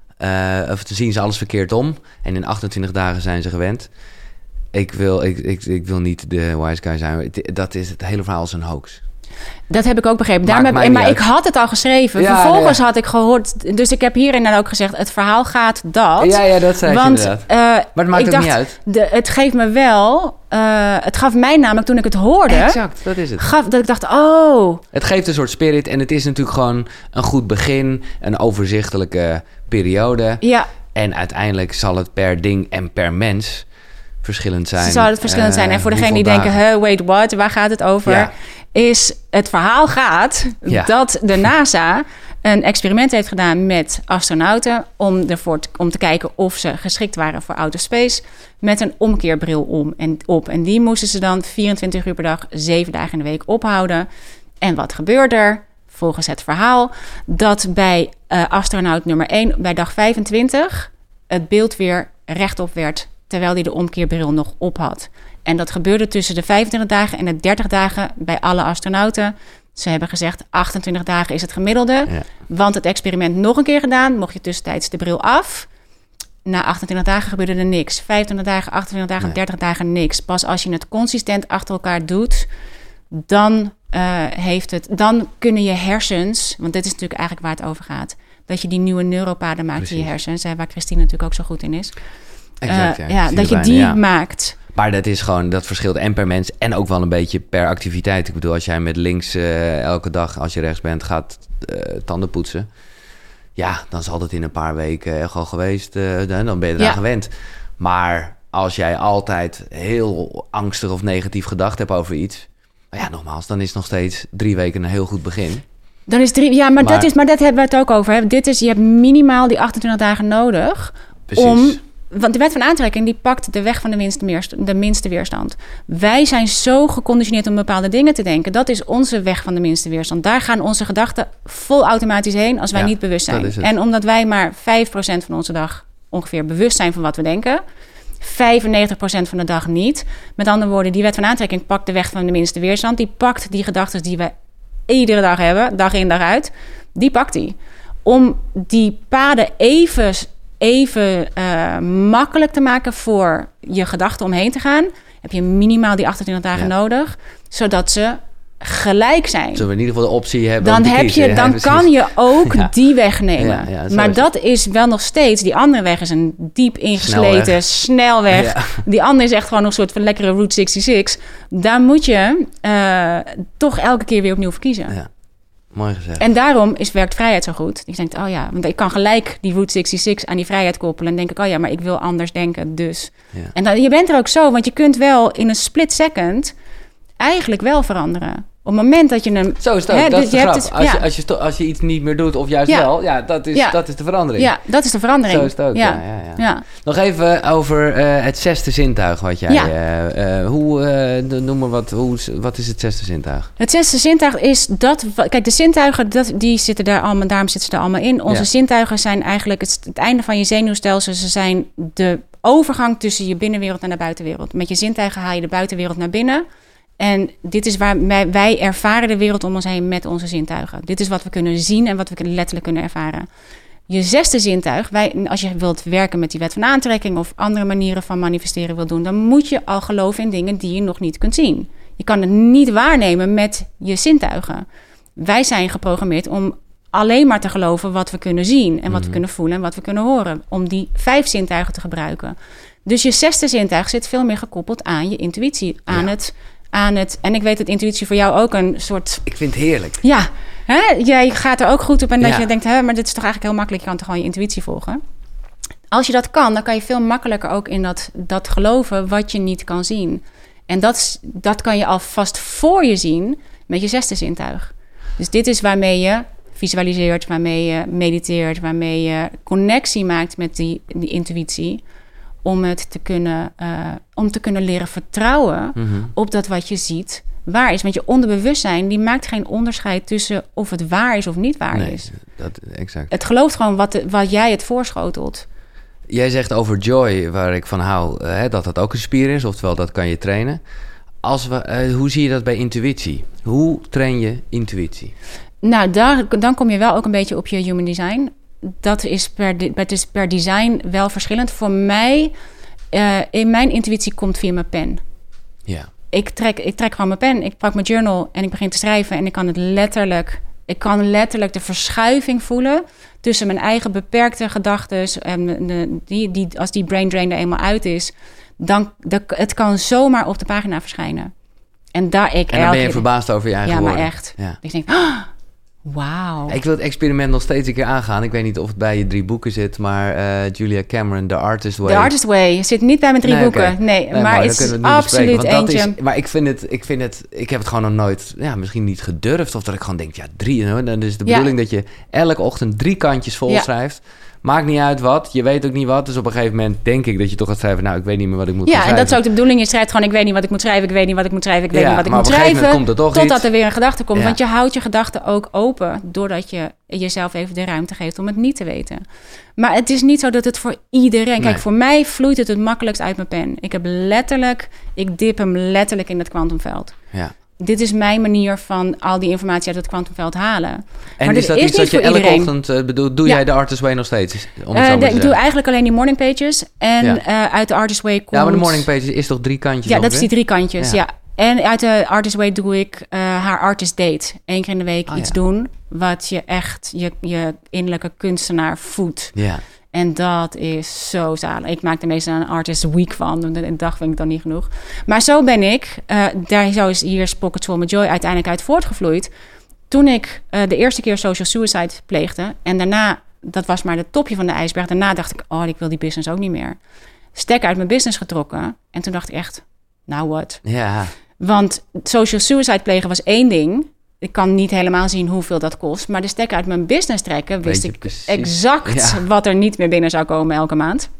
Uh, of te zien ze alles verkeerd om. En in achtentwintig dagen zijn ze gewend. Ik wil, ik, ik, ik wil niet de wise guy zijn. Dat is het hele verhaal is een hoax. Dat heb ik ook begrepen. Daarom heb, maar uit. ik had het al geschreven. Ja, Vervolgens ja. had ik gehoord... Dus ik heb hierin dan ook gezegd... het verhaal gaat dat. Ja, ja dat zei want, je inderdaad. Uh, maar het maakt ik ook dacht, niet uit. De, het geeft me wel... Uh, het gaf mij namelijk toen ik het hoorde... Exact, dat is het. Gaf, dat ik dacht, oh... Het geeft een soort spirit. En het is natuurlijk gewoon een goed begin. Een overzichtelijke periode. Ja. En uiteindelijk zal het per ding en per mens... verschillend zijn. Zal het verschillend uh, zijn. En voor degenen die dagen. denken... Huh, wait, what? Waar gaat het over? Ja. Is het verhaal gaat... Ja. dat de NASA een experiment heeft gedaan met astronauten... om, ervoor te, om te kijken of ze geschikt waren voor outer space... met een omkeerbril om en op. En die moesten ze dan vierentwintig uur per dag... zeven dagen in de week ophouden. En wat gebeurde er? Volgens het verhaal... dat bij uh, astronaut nummer één... bij dag vijfentwintig... het beeld weer rechtop werd... terwijl hij de omkeerbril nog op had. En dat gebeurde tussen de vijfentwintig dagen en de dertig dagen bij alle astronauten. Ze hebben gezegd, achtentwintig dagen is het gemiddelde. Ja. Want het experiment nog een keer gedaan, mocht je tussentijds de bril af. Na achtentwintig dagen gebeurde er niks. vijfentwintig dagen, achtentwintig dagen, nee. dertig dagen niks. Pas als je het consistent achter elkaar doet, dan, uh, heeft het, dan kunnen je hersens... want dit is natuurlijk eigenlijk waar het over gaat... dat je die nieuwe neuropaden maakt Precies. in je hersens... waar Christine natuurlijk ook zo goed in is... Exact, ja. Uh, ja, dat je die ja. maakt. Maar dat is gewoon, dat verschilt en per mens en ook wel een beetje per activiteit. Ik bedoel, als jij met links uh, elke dag, als je rechts bent, gaat uh, tanden poetsen. Ja, dan zal dat in een paar weken echt al geweest. Uh, dan ben je eraan ja. gewend. Maar als jij altijd heel angstig of negatief gedacht hebt over iets... Nou ja, nogmaals, dan is het nog steeds drie weken een heel goed begin. Dan is drie, ja, maar, maar, dat, is, maar dat hebben we het ook over. Hè. Dit is, je hebt minimaal die achtentwintig dagen nodig Precies. om... Want de wet van aantrekking die pakt de weg van de minste, weerstand, de minste weerstand. Wij zijn zo geconditioneerd om bepaalde dingen te denken. Dat is onze weg van de minste weerstand. Daar gaan onze gedachten vol automatisch heen als wij ja, niet bewust zijn. En omdat wij maar vijf procent van onze dag ongeveer bewust zijn van wat we denken... vijfennegentig procent van de dag niet. Met andere woorden, die wet van aantrekking pakt de weg van de minste weerstand. Die pakt die gedachten die we iedere dag hebben, dag in dag uit. Die pakt die. Om die paden even... even uh, makkelijk te maken voor je gedachten omheen te gaan... heb je minimaal die achtentwintig dagen ja. nodig... zodat ze gelijk zijn. Zullen we in ieder geval de optie hebben dan om te heb kiezen, je, Dan ja, kan je ook ja. die weg nemen. Ja, ja, maar dat het. is wel nog steeds... Die andere weg is een diep ingesleten snelweg. snelweg. Ja. Die andere is echt gewoon een soort van lekkere Route zesenzestig. Daar moet je uh, toch elke keer weer opnieuw voor kiezen. Ja. Mooi gezegd. En daarom is werkt vrijheid zo goed. Ik denk, oh ja, want ik kan gelijk die Route zesenzestig aan die vrijheid koppelen. En denk ik, oh ja, maar ik wil anders denken, dus. Ja. En dan, je bent er ook zo, want je kunt wel in een split second eigenlijk wel veranderen. Op het moment dat je hem... Zo is het ook, hè, dat is de grap. Het, als, ja. je, als, je, als je iets niet meer doet of juist ja. wel, ja dat, is, ja. dat is de verandering. Ja, dat is de verandering. Zo is het ook, ja. ja, ja, ja. ja. Nog even over uh, het zesde zintuig wat jij... Ja. Uh, uh, hoe, uh, noem maar wat, hoe, wat is het zesde zintuig? Het zesde zintuig is dat... Kijk, de zintuigen, dat, die zitten daar allemaal, daarom zitten ze er allemaal in. Onze ja. zintuigen zijn eigenlijk het, het einde van je zenuwstelsel. Ze zijn de overgang tussen je binnenwereld en de buitenwereld. Met je zintuigen haal je de buitenwereld naar binnen... En dit is waar wij, wij ervaren de wereld om ons heen met onze zintuigen. Dit is wat we kunnen zien en wat we letterlijk kunnen ervaren. Je zesde zintuig, wij, als je wilt werken met die wet van aantrekking... of andere manieren van manifesteren wil doen... dan moet je al geloven in dingen die je nog niet kunt zien. Je kan het niet waarnemen met je zintuigen. Wij zijn geprogrammeerd om alleen maar te geloven wat we kunnen zien... en wat mm-hmm. we kunnen voelen en wat we kunnen horen. Om die vijf zintuigen te gebruiken. Dus je zesde zintuig zit veel meer gekoppeld aan je intuïtie, aan ja. het... aan het... En ik weet dat intuïtie voor jou ook een soort... Ik vind het heerlijk. Ja, hè? Jij gaat er ook goed op en dat ja. je denkt... Hè, maar dit is toch eigenlijk heel makkelijk. Je kan toch gewoon je intuïtie volgen. Als je dat kan, dan kan je veel makkelijker ook in dat, dat geloven... wat je niet kan zien. En dat, dat kan je alvast voor je zien met je zesde zintuig. Dus dit is waarmee je visualiseert, waarmee je mediteert... waarmee je connectie maakt met die, die intuïtie... om het te kunnen, uh, om te kunnen leren vertrouwen mm-hmm. op dat wat je ziet waar is. Want je onderbewustzijn die maakt geen onderscheid tussen of het waar is of niet waar nee, is. Dat, exact. Het gelooft gewoon wat, de, wat jij het voorschotelt. jij zegt over joy, waar ik van hou, hè, dat dat ook een spier is, oftewel dat kan je trainen. Als we, uh, hoe zie je dat bij intuïtie? Hoe train je intuïtie? Nou, daar, dan kom je wel ook een beetje op je human design. Dat is per, het is per design wel verschillend. Voor mij, uh, in mijn intuïtie komt via mijn pen. Ja. Ik trek, ik trek gewoon mijn pen, ik pak mijn journal en ik begin te schrijven. En ik kan het letterlijk, ik kan letterlijk de verschuiving voelen tussen mijn eigen beperkte gedachten en de, die, die, als die brain drain er eenmaal uit is, dan de, het kan zomaar op de pagina verschijnen. En daar ik. En dan ben je verbaasd over je eigen ja, woorden. Ja, maar echt. Ja. Ik denk, oh, wauw. Ik wil het experiment nog steeds een keer aangaan. Ik weet niet of het bij je drie boeken zit, maar uh, Julia Cameron, The Artist Way. The Artist Way zit niet bij mijn drie nee, boeken. Okay. Nee, nee, maar het is absoluut eentje. Is, maar ik vind het, ik vind het, ik heb het gewoon nog nooit, ja, misschien niet gedurfd, of dat ik gewoon denk, ja, drie. Nou, dan is de bedoeling ja. dat je elke ochtend drie kantjes vol ja. schrijft. Maakt niet uit wat, je weet ook niet wat. Dus op een gegeven moment denk ik dat je toch gaat schrijven, nou, ik weet niet meer wat ik moet ja, schrijven. Ja, en dat is ook de bedoeling. Je schrijft gewoon, ik weet niet wat ik moet schrijven, ik weet niet wat ik moet schrijven, ik weet ja, niet wat ik moet schrijven. Komt er toch totdat iets. er weer een gedachte komt. Ja. Want je houdt je gedachten ook open, doordat je jezelf even de ruimte geeft om het niet te weten. Maar het is niet zo dat het voor iedereen... Nee. Kijk, voor mij vloeit het het makkelijkst uit mijn pen. Ik heb letterlijk, ik dip hem letterlijk in het kwantumveld. Ja. Dit is mijn manier van al die informatie uit het kwantumveld halen. En maar is dat is iets dat je elke iedereen. ochtend uh, bedoelt? Doe ja. jij de Artist Way nog steeds? Om het uh, zo de, te ik doe eigenlijk alleen die morning pages. En ja. uh, uit de Artist Way komt... Ja, maar de morning pages is toch drie kantjes? Ja, dat is die drie kantjes, ja. ja. En uit de Artist Way doe ik uh, haar artist date. Eén keer in de week oh, iets ja. doen wat je echt, je, je innerlijke kunstenaar voedt. Ja. En dat is zo zalig. Ik maak er meestal een artist week van. Een dag vind ik dan niet genoeg. Maar zo ben ik. Uh, daar zo is hier Pocket Soul met Joy uiteindelijk uit voortgevloeid. Toen ik uh, de eerste keer social suicide pleegde. En daarna, dat was maar het topje van de ijsberg. Daarna dacht ik, oh, ik wil die business ook niet meer. Stekker uit mijn business getrokken. En toen dacht ik echt, nou wat? Ja. Want social suicide plegen was één ding. Ik kan niet helemaal zien hoeveel dat kost. Maar de stekker uit mijn business trekken... wist ik precies. exact ja. wat er niet meer binnen zou komen elke maand.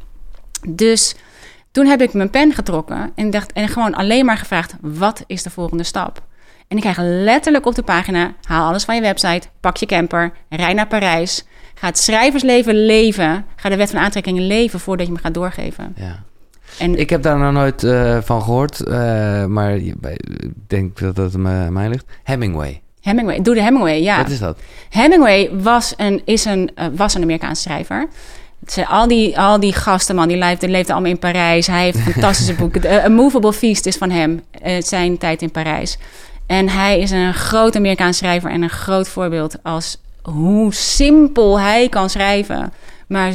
Dus toen heb ik mijn pen getrokken... en, dacht, en gewoon alleen maar gevraagd... wat is de volgende stap? En ik krijg letterlijk op de pagina... haal alles van je website, pak je camper... rij naar Parijs... ga het schrijversleven leven... ga de wet van aantrekking leven... voordat je me gaat doorgeven. Ja. En ik heb daar nog nooit uh, van gehoord... Uh, maar ik denk dat dat aan mij ligt. Hemingway. Hemingway, doe de Hemingway, ja. Wat is dat? Hemingway was een, is een, uh, was een Amerikaanse schrijver. Ze, al, die, al die gasten, man, die leefden, leefden allemaal in Parijs. Hij heeft fantastische boeken. A Movable Feast is van hem, uh, zijn tijd in Parijs. En hij is een groot Amerikaans schrijver en een groot voorbeeld... als hoe simpel hij kan schrijven. Maar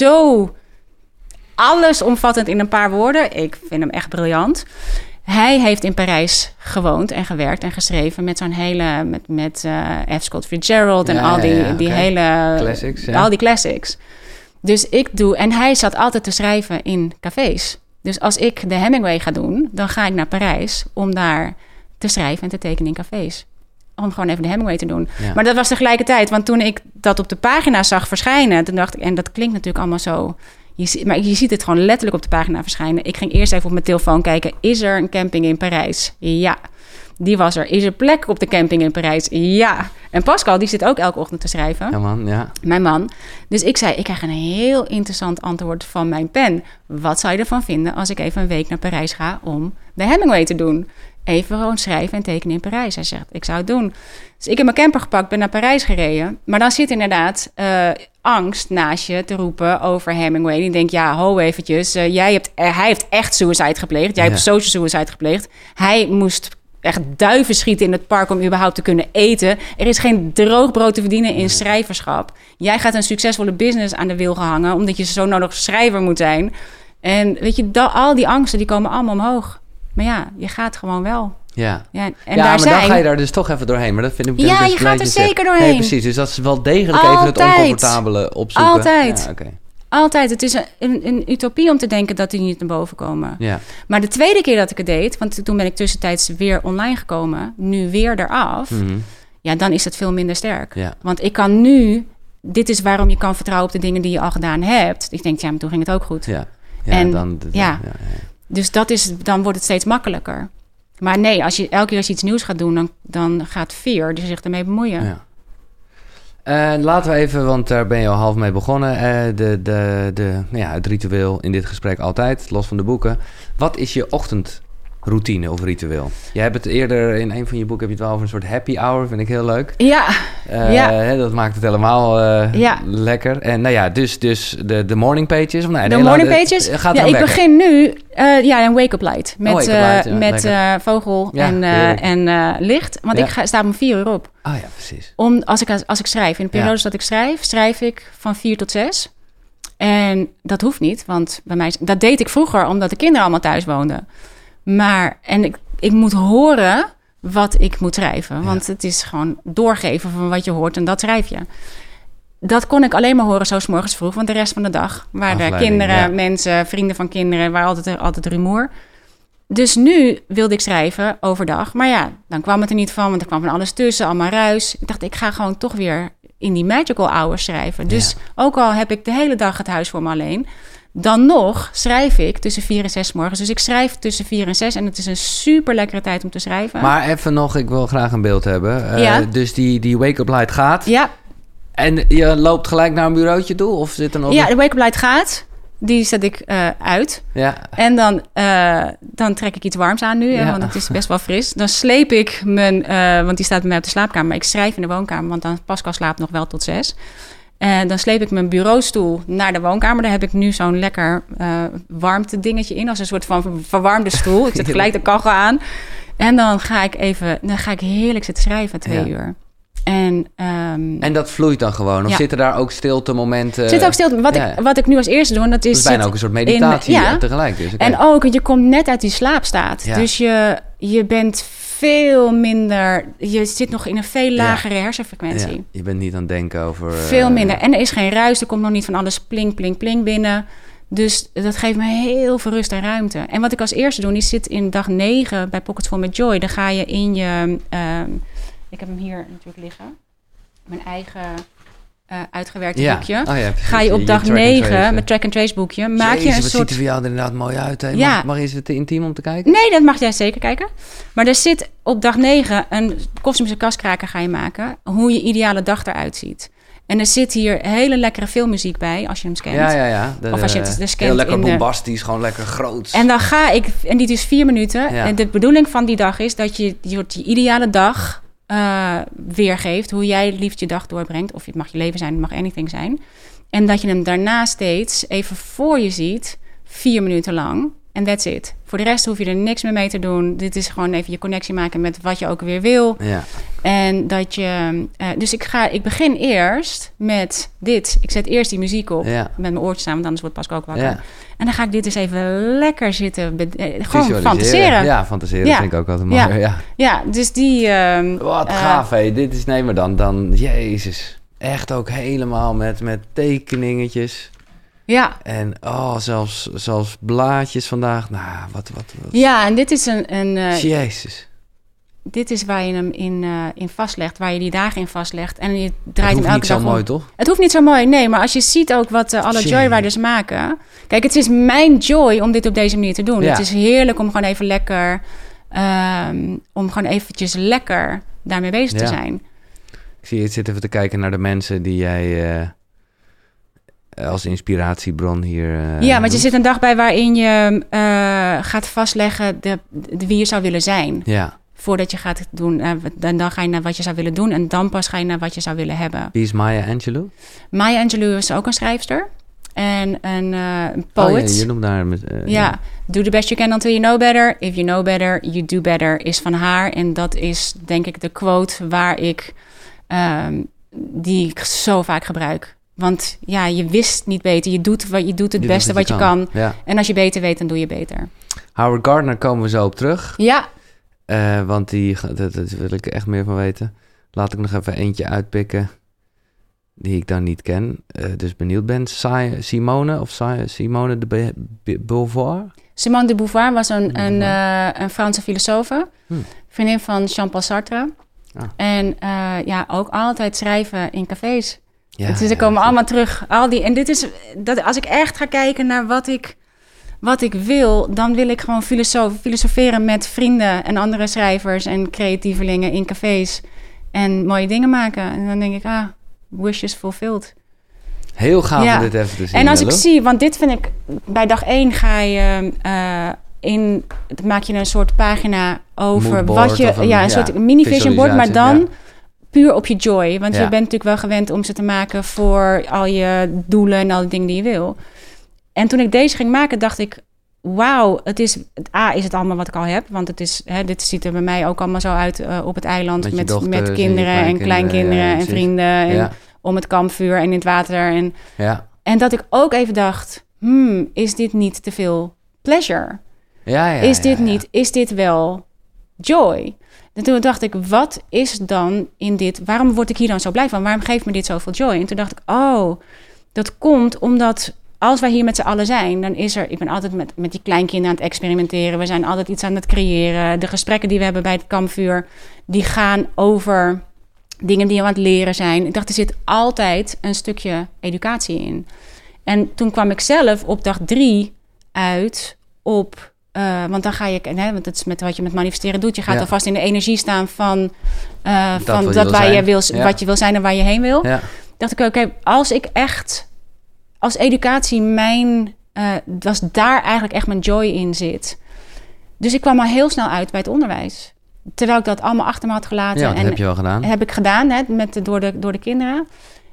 zo allesomvattend in een paar woorden. Ik vind hem echt briljant. Hij heeft in Parijs gewoond en gewerkt en geschreven met zo'n hele... met, met uh, F. Scott Fitzgerald en ja, al die, ja, ja, die okay. hele... Classics, ja. Al die classics. Dus ik doe... En hij zat altijd te schrijven in cafés. Dus als ik de Hemingway ga doen... dan ga ik naar Parijs om daar te schrijven en te tekenen in cafés. Om gewoon even de Hemingway te doen. Ja. Maar dat was tegelijkertijd. Want toen ik dat op de pagina zag verschijnen... toen dacht ik... En dat klinkt natuurlijk allemaal zo... Je, maar je ziet het gewoon letterlijk op de pagina verschijnen. Ik ging eerst even op mijn telefoon kijken. Is er een camping in Parijs? Ja, die was er. Is er plek op de camping in Parijs? Ja. En Pascal, die zit ook elke ochtend te schrijven. Ja, man, ja. Mijn man. Dus ik zei, ik krijg een heel interessant antwoord van mijn pen. Wat zou je ervan vinden als ik even een week naar Parijs ga om de Hemingway te doen? Even gewoon schrijven en tekenen in Parijs. Hij zegt, ik zou het doen. Dus ik heb mijn camper gepakt, ben naar Parijs gereden. Maar dan zit inderdaad uh, angst naast je te roepen over Hemingway. Die denkt, ja, ho eventjes. Uh, jij hebt, uh, hij heeft echt suicide gepleegd. Jij ja. hebt social suicide gepleegd. Hij moest echt duiven schieten in het park om überhaupt te kunnen eten. Er is geen droog brood te verdienen in schrijverschap. Jij gaat een succesvolle business aan de wil gehangen... omdat je zo nodig schrijver moet zijn. En weet je, da- al die angsten die komen allemaal omhoog. Maar ja, je gaat gewoon wel. Ja, ja, en ja daar maar zijn... dan ga je daar dus toch even doorheen. Maar dat vind ik ja, dus je gaat er zeker doorheen. Nee, precies. Dus dat is wel degelijk Altijd. even het oncomfortabele opzoeken. Altijd. Ja, okay. Altijd. Het is een, een, een utopie om te denken dat die niet naar boven komen. Ja. Maar de tweede keer dat ik het deed... want toen ben ik tussentijds weer online gekomen... nu weer eraf... Mm-hmm. ja, dan is het veel minder sterk. Ja. Want ik kan nu... dit is waarom je kan vertrouwen op de dingen die je al gedaan hebt. Ik denk, ja, maar toen ging het ook goed. Ja, ja en, dan... dan ja. Ja, ja. Dus dat is, dan wordt het steeds makkelijker. Maar nee, als je elke keer als je iets nieuws gaat doen... dan, dan gaat fear dus zich ermee bemoeien. Ja. Uh, laten we even, want daar ben je al half mee begonnen. Uh, de, de, de, nou ja, het ritueel in dit gesprek altijd, los van de boeken. Wat is je ochtendroutine of ritueel? Jij hebt het eerder, in een van je boeken heb je het wel over een soort happy hour. Vind ik heel leuk. Ja. Uh, ja. Hè, dat maakt het helemaal uh, ja. lekker. En nou ja, dus, dus de, de morning pages. Of nee, de nee, morning laat, pages? Het, gaat ja, ik wekken. begin nu uh, ja, een wake-up light. Met, oh, light, ja, uh, met uh, vogel ja, en, uh, en uh, licht. Want ja. ik ga, sta om vier uur op. Ah ja, precies. Om, als, ik, als ik schrijf. In de periodes ja. dat ik schrijf, schrijf ik van vier tot zes. En dat hoeft niet, want bij mij... Dat deed ik vroeger, omdat de kinderen allemaal thuis woonden. Maar, en ik, ik moet horen wat ik moet schrijven. Want ja. het is gewoon doorgeven van wat je hoort en dat schrijf je. Dat kon ik alleen maar horen zo 's morgens vroeg. Want de rest van de dag waren er kinderen, ja. mensen, vrienden van kinderen... waar altijd, altijd rumoer. Dus nu wilde ik schrijven overdag. Maar ja, dan kwam het er niet van, want er kwam van alles tussen. Allemaal ruis. Ik dacht, ik ga gewoon toch weer in die magical hours schrijven. Dus ja. ook al heb ik de hele dag het huis voor me alleen... dan nog schrijf ik tussen vier en zes morgens. Dus ik schrijf tussen vier en zes en het is een super lekkere tijd om te schrijven. Maar even nog, ik wil graag een beeld hebben. Uh, ja. Dus die, die wake-up light gaat. Ja. En je loopt gelijk naar een bureautje toe? Of zit er nog ja, een... de wake-up light gaat. Die zet ik uh, uit. Ja. En dan, uh, dan trek ik iets warms aan nu, ja. hè, want het is best wel fris. Dan sleep ik mijn... Uh, want die staat bij mij op de slaapkamer. Maar ik schrijf in de woonkamer, want dan Pascal slaapt nog wel tot zes. En dan sleep ik mijn bureaustoel naar de woonkamer. Daar heb ik nu zo'n lekker uh, warmte dingetje in. Als een soort van verwarmde stoel. Ik zet gelijk de kachel aan. En dan ga ik even... Dan ga ik heerlijk zitten schrijven, twee ja. uur. En, um, en dat vloeit dan gewoon? Of ja. zitten daar ook stilte momenten? Zit ook stilte. Wat, ja. ik, wat ik nu als eerste doe, dat is... Dat is bijna ook een soort meditatie in, ja. tegelijk. Dus, okay. En ook, je komt net uit die slaapstaat. Ja. Dus je, je bent veel minder... Je zit nog in een veel lagere ja. hersenfrequentie. Ja. Je bent niet aan het denken over... Veel uh, minder. En er is geen ruis. Er komt nog niet van alles pling, pling, pling binnen. Dus dat geeft me heel veel rust en ruimte. En wat ik als eerste doe, die zit in dag negen bij Pockets Full met Joy. Dan ga je in je... Uh, ik heb hem hier natuurlijk liggen. Mijn eigen uh, uitgewerkte ja. boekje. Oh ja, ga je op je, dag je negen met track and trace boekje. Maak Jezus, je een wat soort... ziet er voor jou er inderdaad mooi uit. Hè? Ja. Mag, mag is het te intiem om te kijken? Nee, dat mag jij zeker kijken. Maar er zit op dag negen een kosmische kaskraker ga je maken. Hoe je ideale dag eruit ziet. En er zit hier hele lekkere filmmuziek bij, als je hem scant. Ja, ja, ja. De, of als je het dus scant. Heel lekker in bombastisch, de... gewoon lekker groot. En dan ga ik... En dit is vier minuten. Ja. En de bedoeling van die dag is dat je je, je ideale dag... Uh, weergeeft, hoe jij liefst je dag doorbrengt. Of het mag je leven zijn, het mag anything zijn. En dat je hem daarna steeds even voor je ziet, vier minuten lang. En that's it. Voor de rest hoef je er niks meer mee te doen. Dit is gewoon even je connectie maken met wat je ook weer wil. Ja. En dat je... Uh, dus ik, ga, ik begin eerst met dit. Ik zet eerst die muziek op. Ja. Met mijn oortjes aan, want anders wordt Pascal ook wakker. Ja. En dan ga ik dit eens even lekker zitten. Be- uh, gewoon fantaseren. Ja, fantaseren ja. vind ik ook altijd mooi. Ja, ja. ja dus die... Uh, Wat uh, gaaf, hé. Dit is... Nee, maar dan... dan Jezus. Echt ook helemaal met, met tekeningetjes... Ja. En oh, zelfs, zelfs blaadjes vandaag. Nou, wat, wat, wat. Ja, en dit is een... een uh, Jezus. Dit is waar je hem in, uh, in vastlegt, waar je die dagen in vastlegt. En je draait hem elke dag. Het hoeft niet zo om. mooi, toch? Het hoeft niet zo mooi, nee. Maar als je ziet ook wat uh, alle Joyriders maken... Kijk, het is mijn joy om dit op deze manier te doen. Ja. Het is heerlijk om gewoon even lekker... Um, om gewoon eventjes lekker daarmee bezig ja. te zijn. Ik zie je zit even te kijken naar de mensen die jij... Uh... als inspiratiebron hier... Uh, ja, want je zit een dag bij waarin je uh, gaat vastleggen de, de, wie je zou willen zijn. Ja. Voordat je gaat doen. Uh, dan, dan ga je naar wat je zou willen doen. En dan pas ga je naar wat je zou willen hebben. Wie is Maya Angelou? Maya Angelou is ook een schrijfster. En een uh, poet. Oh, ja, je noemt haar... Met, uh, ja. ja. Do the best you can until you know better. If you know better, you do better. Is van haar. En dat is denk ik de quote waar ik... Um, die ik zo vaak gebruik. Want ja, je wist niet beter. Je doet, wat, je doet het je beste doet wat je kan. kan. Ja. En als je beter weet, dan doe je beter. Howard Gardner komen we zo op terug. Ja. Uh, want die, dat, dat wil ik echt meer van weten. Laat ik nog even eentje uitpikken die ik dan niet ken. Uh, dus benieuwd ben. Simone of Simone de Beauvoir? Simone de Beauvoir was een, een, uh, een Franse filosofe. Hmm. Vriendin van Jean-Paul Sartre. Ah. En uh, ja, ook altijd schrijven in cafés. Ja, dus er komen ja, allemaal terug. Al die, en dit is, dat, als ik echt ga kijken naar wat ik, wat ik wil... dan wil ik gewoon filosof, filosoferen met vrienden en andere schrijvers... en creatievelingen in cafés en mooie dingen maken. En dan denk ik, ah, wishes fulfilled. Heel gaaf Ja. om dit even te zien. En als Lulu. ik zie, want dit vind ik... Bij dag één ga je... Uh, in, maak je een soort pagina over Moodboard wat je... of een, ja, een ja, soort mini vision board, maar dan... visualisatie, puur op je joy. Want Ja. je bent natuurlijk wel gewend om ze te maken voor al je doelen en al die dingen die je wil. En toen ik deze ging maken, dacht ik... Wauw, het is... A, is het allemaal wat ik al heb. Want het is, hè, dit ziet er bij mij ook allemaal zo uit uh, op het eiland. Met je Met, dochters met en je kinderen en kleinkinderen, kleinkinderen ja, en precies. vrienden. En Ja. om het kampvuur en in het water. En, Ja. en dat ik ook even dacht... Hmm, is dit niet te veel pleasure? Ja, ja, is ja, dit ja. niet... Is dit wel joy? En toen dacht ik, wat is dan in dit... Waarom word ik hier dan zo blij van? Waarom geeft me dit zoveel joy? En toen dacht ik, oh, dat komt omdat... Als wij hier met z'n allen zijn, dan is er... Ik ben altijd met, met die kleinkinderen aan het experimenteren. We zijn altijd iets aan het creëren. De gesprekken die we hebben bij het kampvuur... die gaan over dingen die we aan het leren zijn. Ik dacht, er zit altijd een stukje educatie in. En toen kwam ik zelf op dag drie uit op... Uh, want dan ga je... Hè, want het is met wat je met manifesteren doet. Je gaat Ja. alvast in de energie staan van... Uh, Dat van wat je dat wil waar zijn. je wil, Ja. wat je wil zijn en waar je heen wil. Ja. Dacht ik, oké, als ik echt... Als educatie mijn... Uh, was daar eigenlijk echt mijn joy in zit. Dus ik kwam al heel snel uit bij het onderwijs. Terwijl ik dat allemaal achter me had gelaten. Ja, dat en heb je wel gedaan. heb ik gedaan, hè, met de, door, de, door de kinderen.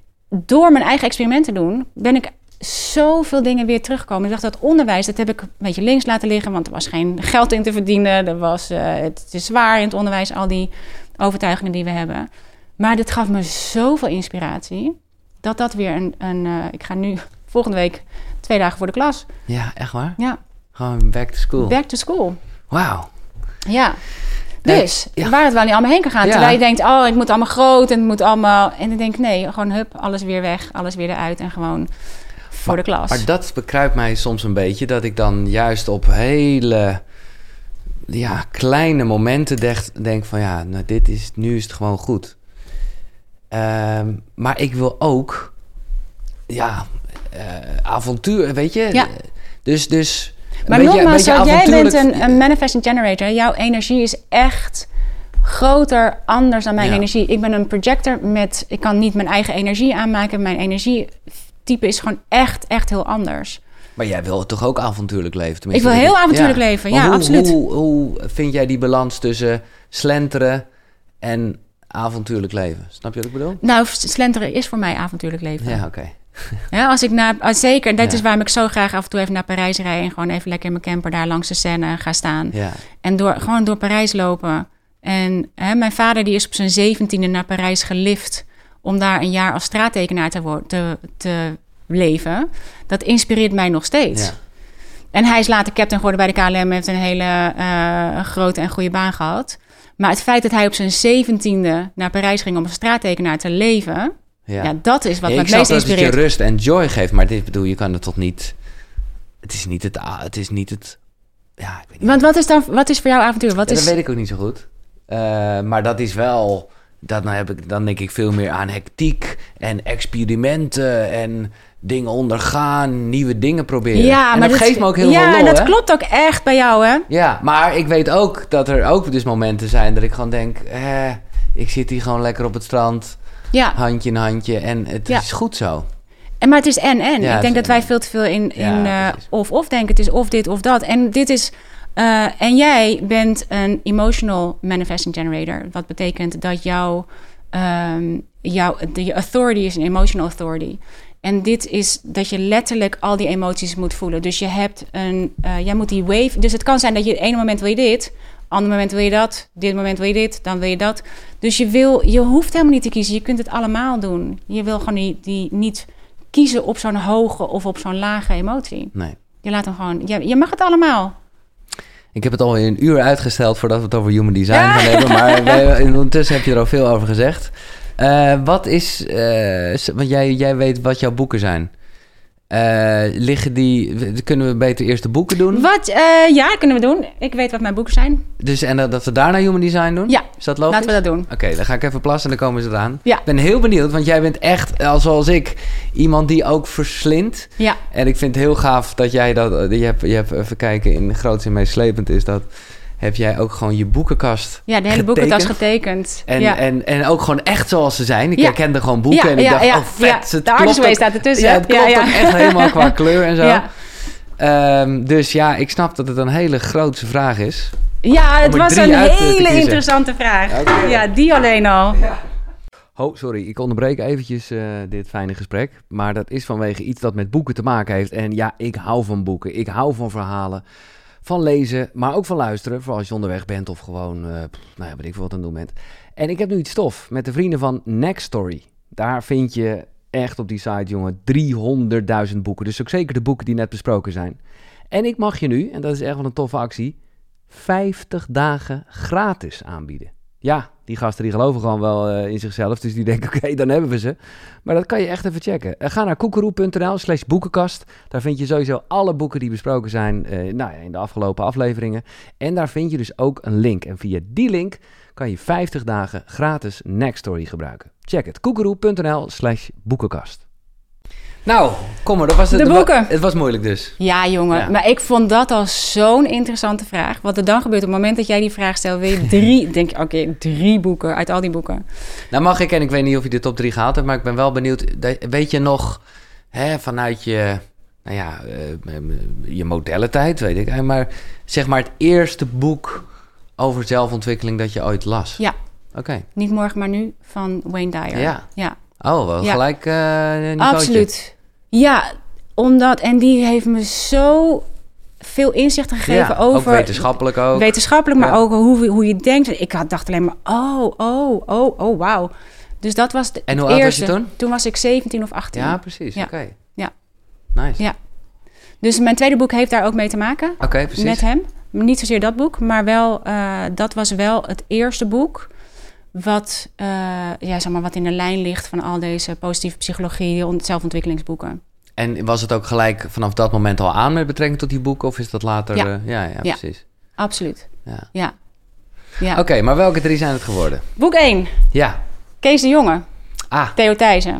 Door mijn eigen experimenten te doen... ben ik zoveel dingen weer teruggekomen. Ik dacht, dat onderwijs, dat heb ik een beetje links laten liggen... want er was geen geld in te verdienen. Er was, uh, het is zwaar in het onderwijs, al die overtuigingen die we hebben. Maar dit gaf me zoveel inspiratie... dat dat weer een... een uh, ik ga nu volgende week twee dagen voor de klas. Ja, echt waar? Ja. Gewoon back to school. Back to school. Wauw. Ja. Dus, Nee, ja. waar het wel niet allemaal heen kan gaan. Ja. Terwijl je denkt, oh, het moet allemaal groot en het moet allemaal... En dan denk ik, nee, gewoon hup, alles weer weg, alles weer eruit en gewoon voor maar, de klas. Maar dat bekruipt mij soms een beetje, dat ik dan juist op hele ja, kleine momenten denk, denk van ja, nou, dit is, nu is het gewoon goed. Um, maar ik wil ook, ja, uh, avontuur, weet je? Ja. Dus, dus maar beetje, nogmaals, beetje zo, jij bent avontuurlijk- een, een manifesting generator. Jouw energie is echt groter, anders dan mijn Ja. energie. Ik ben een projector met... Ik kan niet mijn eigen energie aanmaken. Mijn energietype is gewoon echt, echt heel anders. Maar jij wil toch ook avontuurlijk leven? Ik tenminste, wil dat heel avontuurlijk leven, Maar ja, hoe, absoluut. Hoe, hoe vind jij die balans tussen slenteren en avontuurlijk leven? Snap je wat ik bedoel? Nou, slenteren is voor mij avontuurlijk leven. Ja, oké. Ja, als ik naar, als zeker, dat Ja. is waarom ik zo graag af en toe even naar Parijs rijd en gewoon even lekker in mijn camper daar langs de Seine ga staan. Ja. En door, gewoon door Parijs lopen. En hè, mijn vader die is op zijn zeventiende naar Parijs gelift om daar een jaar als straattekenaar te, wo- te, te leven. Dat inspireert mij nog steeds. Ja. En hij is later captain geworden bij de K L M, heeft een hele uh, grote en goede baan gehad. Maar het feit dat hij op zijn zeventiende naar Parijs ging om als straattekenaar te leven... Ja. Ja, dat is wat Ja, me ik het meest snap dat het je inspireert. rust en joy geeft, maar dit bedoel, je kan het toch niet... Het is niet het... ah, Het is niet het ja, ik weet niet. Want wat is, dan, wat is voor jou avontuur? Wat Ja, is... dat weet ik ook niet zo goed. Uh, maar dat is wel... Dat, nou heb ik, dan denk ik veel meer aan hectiek en experimenten en dingen ondergaan, nieuwe dingen proberen. Ja, en maar dat dat geeft me ook heel ja, veel lol, en dat hè? klopt ook echt bij jou, hè? Ja, maar ik weet ook dat er ook dus momenten zijn dat ik gewoon denk... Eh, ik zit hier gewoon lekker op het strand, Ja. handje in handje en het Ja. is goed zo. En, maar het is en, en. Ja, ik het denk is dat wij en. veel te veel in, in Ja, uh, precies. of-of denken. Het is of dit of dat. En dit is... Uh, en jij bent een emotional manifesting generator. Wat betekent dat jouw... Um, jouw de, je authority is een emotional authority. En dit is dat je letterlijk al die emoties moet voelen. Dus je hebt een... Uh, jij moet die wave... Dus het kan zijn dat je... het ene moment wil je dit... ander moment wil je dat, dit moment wil je dit, dan wil je dat. Dus je wil, je hoeft helemaal niet te kiezen. Je kunt het allemaal doen. Je wil gewoon die, die niet kiezen op zo'n hoge of op zo'n lage emotie. Nee. Je laat hem gewoon, je, je mag het allemaal. Ik heb het al een uur uitgesteld voordat we het over human design gaan hebben. Maar wij, ondertussen heb je er al veel over gezegd. Uh, wat is, uh, want jij, jij weet wat jouw boeken zijn. Uh, liggen die, kunnen we beter eerst de boeken doen? Wat, uh, ja, kunnen we doen. Ik weet wat mijn boeken zijn. Dus en dat, dat we daarna human design doen? Ja, is dat logisch? laten we dat doen. Oké, okay, dan ga ik even plassen en dan komen ze eraan. Ja. Ik ben heel benieuwd, want jij bent echt, zoals ik, iemand die ook verslindt. Ja. En ik vind het heel gaaf dat jij dat, je hebt, je hebt even kijken, in Groots en Meeslepend is dat... heb jij ook gewoon je boekenkast Ja, de hele getekend. boekenkast getekend. En, ja. en, en ook gewoon echt zoals ze zijn. Ik Ja. herkende gewoon boeken Ja, en ik ja, dacht, ja, oh vet. ja. Het De klopt Artist Way ook- staat ertussen. Ja, het klopt Ja, ja. ook echt helemaal qua kleur en zo. Ja. Ehm, dus ja, ik snap dat het een hele grootse vraag is. Ja, het Om er was drie een uit te hele kiezen. interessante vraag. Oké. Ja, die alleen al. Oh, sorry, ik onderbreek eventjes uh, dit fijne gesprek. Maar dat is vanwege iets dat met boeken te maken heeft. En ja, ik hou van boeken. Ik hou van verhalen. Van lezen, maar ook van luisteren. Vooral als je onderweg bent of gewoon, uh, pff, nou ja, weet ik veel wat aan het doen bent. En ik heb nu iets stof met de vrienden van Next Story. Daar vind je echt op die site, jongen, driehonderdduizend boeken. Dus ook zeker de boeken die net besproken zijn. En ik mag je nu, en dat is echt wel een toffe actie, vijftig dagen gratis aanbieden. Ja, die gasten die geloven gewoon wel uh, in zichzelf. Dus die denken, oké, okay, dan hebben we ze. Maar dat kan je echt even checken. Uh, ga naar koekeroe.nl slash boekenkast. Daar vind je sowieso alle boeken die besproken zijn uh, nou ja, in de afgelopen afleveringen. En daar vind je dus ook een link. En via die link kan je vijftig dagen gratis Next Story gebruiken. Check het. koekeroe.nl slash boekenkast. Nou, kom maar. Dat was het, de boeken. Het was moeilijk dus. Ja, jongen. Ja. Maar ik vond dat al zo'n interessante vraag. Wat er dan gebeurt op het moment dat jij die vraag stelt, wil je drie, denk je, oké, okay, drie boeken uit al die boeken. Nou mag ik, en ik weet niet of je de top drie gehaald hebt, maar ik ben wel benieuwd. Weet je nog, hè, vanuit je, nou ja, uh, je modellentijd, weet ik, maar zeg maar het eerste boek over zelfontwikkeling dat je ooit las? Ja. Oké. Okay. Niet morgen, maar nu, van Wayne Dyer. Ja. Ja. Oh, wel ja. gelijk uh, een niveautje. Absoluut. Ja, omdat, en die heeft me zo veel inzichten gegeven ja, over... ook wetenschappelijk ook. Wetenschappelijk, maar ja. ook hoe, hoe je denkt. Ik had, dacht alleen maar, oh, oh, oh, oh, wauw. Dus dat was de, en hoe het oud eerste. was je toen? Toen was ik zeventien of achttien. Ja, precies. Ja. Oké. Okay. Ja. Nice. Ja. Dus mijn tweede boek heeft daar ook mee te maken. Oké, okay, precies. Met hem. Niet zozeer dat boek, maar wel... Uh, dat was wel het eerste boek... Wat, uh, ja, zeg maar, wat in de lijn ligt van al deze positieve psychologie, zelfontwikkelingsboeken. En was het ook gelijk vanaf dat moment al aan met betrekking tot die boeken? Of is dat later? Ja, uh, ja, ja, ja, precies. Absoluut. Ja. ja. ja. Oké, okay, maar welke drie zijn het geworden? Boek één. Ja. Kees de Jonge. Ah. Theo Thijssen.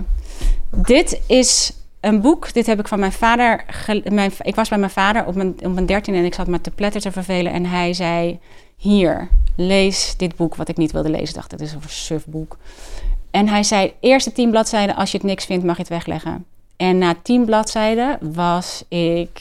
Dit is een boek, dit heb ik van mijn vader... Ge- mijn, ik was bij mijn vader op mijn, op mijn dertiende en ik zat me te pletter te vervelen. En hij zei, hier, lees dit boek wat ik niet wilde lezen. Ik dacht, dat is een sufboek. En hij zei, eerste tien bladzijden, als je het niks vindt, mag je het wegleggen. En na tien bladzijden was ik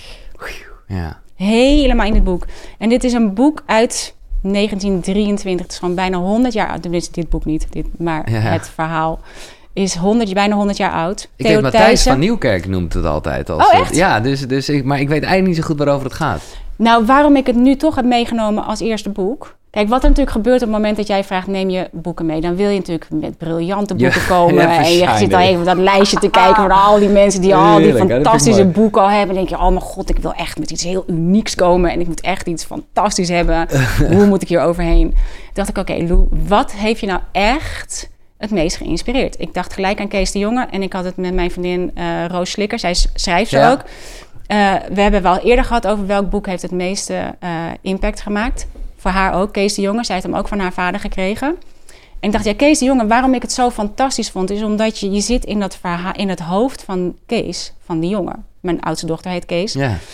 ja. helemaal in het boek. En dit is een boek uit negentien drieëntwintig. Het is gewoon bijna honderd jaar oud. Tenminste, dit boek niet, dit, maar ja. het verhaal is honderd, bijna honderd jaar oud. Ik weet, Matthijs van Nieuwkerk noemt het altijd. Als oh, echt? Ja, dus, dus ik, maar ik weet eigenlijk niet zo goed waarover het gaat. Nou, waarom ik het nu toch heb meegenomen als eerste boek... Kijk, wat er natuurlijk gebeurt op het moment dat jij vraagt... neem je boeken mee, dan wil je natuurlijk met briljante boeken ja, komen... Ja, en je zit al even dat lijstje te kijken... van al die mensen die al die Heerlijk, fantastische boeken al hebben... en denk je, oh mijn god, ik wil echt met iets heel unieks komen... en ik moet echt iets fantastisch hebben. Hoe moet ik hier overheen? Toen dacht ik, oké, okay, Lou, wat heeft je nou echt... het meest geïnspireerd? Ik dacht gelijk aan Kees de Jonge... en ik had het met mijn vriendin uh, Roos Slikker. Zij schrijft ze ja. ook... Uh, we hebben wel eerder gehad over welk boek heeft het meeste uh, impact gemaakt. Voor haar ook, Kees de Jonge. Zij heeft hem ook van haar vader gekregen. En ik dacht, ja, Kees de Jonge, waarom ik het zo fantastisch vond... is omdat je, je zit in, dat verha- in het hoofd van Kees, van die jongen. Mijn oudste dochter heet Kees.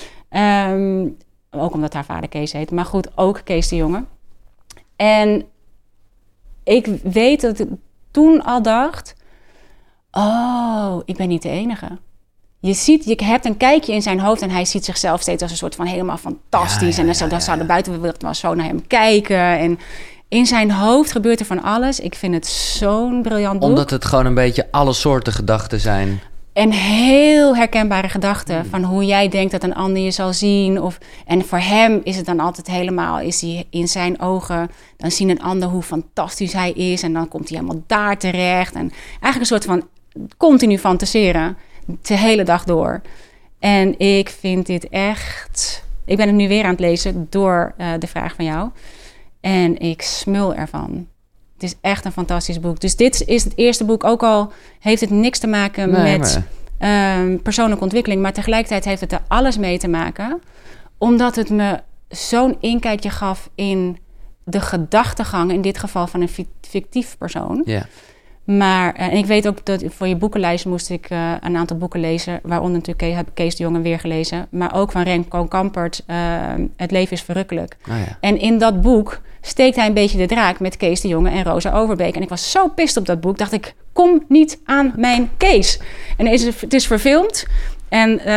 Ja. Um, ook omdat haar vader Kees heet. Maar goed, ook Kees de Jonge. En ik weet dat ik toen al dacht... oh, ik ben niet de enige... Je ziet, je hebt een kijkje in zijn hoofd en hij ziet zichzelf steeds als een soort van helemaal fantastisch. Ja, ja, en dan, zo, dan zou de buitenwereld maar zo naar hem kijken. En in zijn hoofd gebeurt er van alles. Ik vind het zo'n briljant boek. Omdat het gewoon een beetje alle soorten gedachten zijn. En heel herkenbare gedachten mm. van hoe jij denkt dat een ander je zal zien. Of, en voor hem is het dan altijd helemaal, is hij in zijn ogen... dan zien een ander hoe fantastisch hij is. En dan komt hij helemaal daar terecht. En eigenlijk een soort van continu fantaseren. De hele dag door. En ik vind dit echt... Ik ben het nu weer aan het lezen door uh, de vraag van jou. En ik smul ervan. Het is echt een fantastisch boek. Dus dit is het eerste boek. Ook al heeft het niks te maken nee, met maar... um, persoonlijke ontwikkeling. Maar tegelijkertijd heeft het er alles mee te maken. Omdat het me zo'n inkijkje gaf in de gedachtegang. In dit geval van een fictief persoon. Ja. Maar uh, en ik weet ook dat voor je boekenlijst moest ik uh, een aantal boeken lezen. Waaronder natuurlijk heb ik Kees de Jonge weer gelezen. Maar ook van Remco Kampert, uh, Het leven is verrukkelijk. Oh ja. En in dat boek steekt hij een beetje de draak met Kees de Jonge en Rosa Overbeek. En ik was zo pist op dat boek. Dacht ik, kom niet aan mijn Kees. En is het, het is verfilmd. En uh,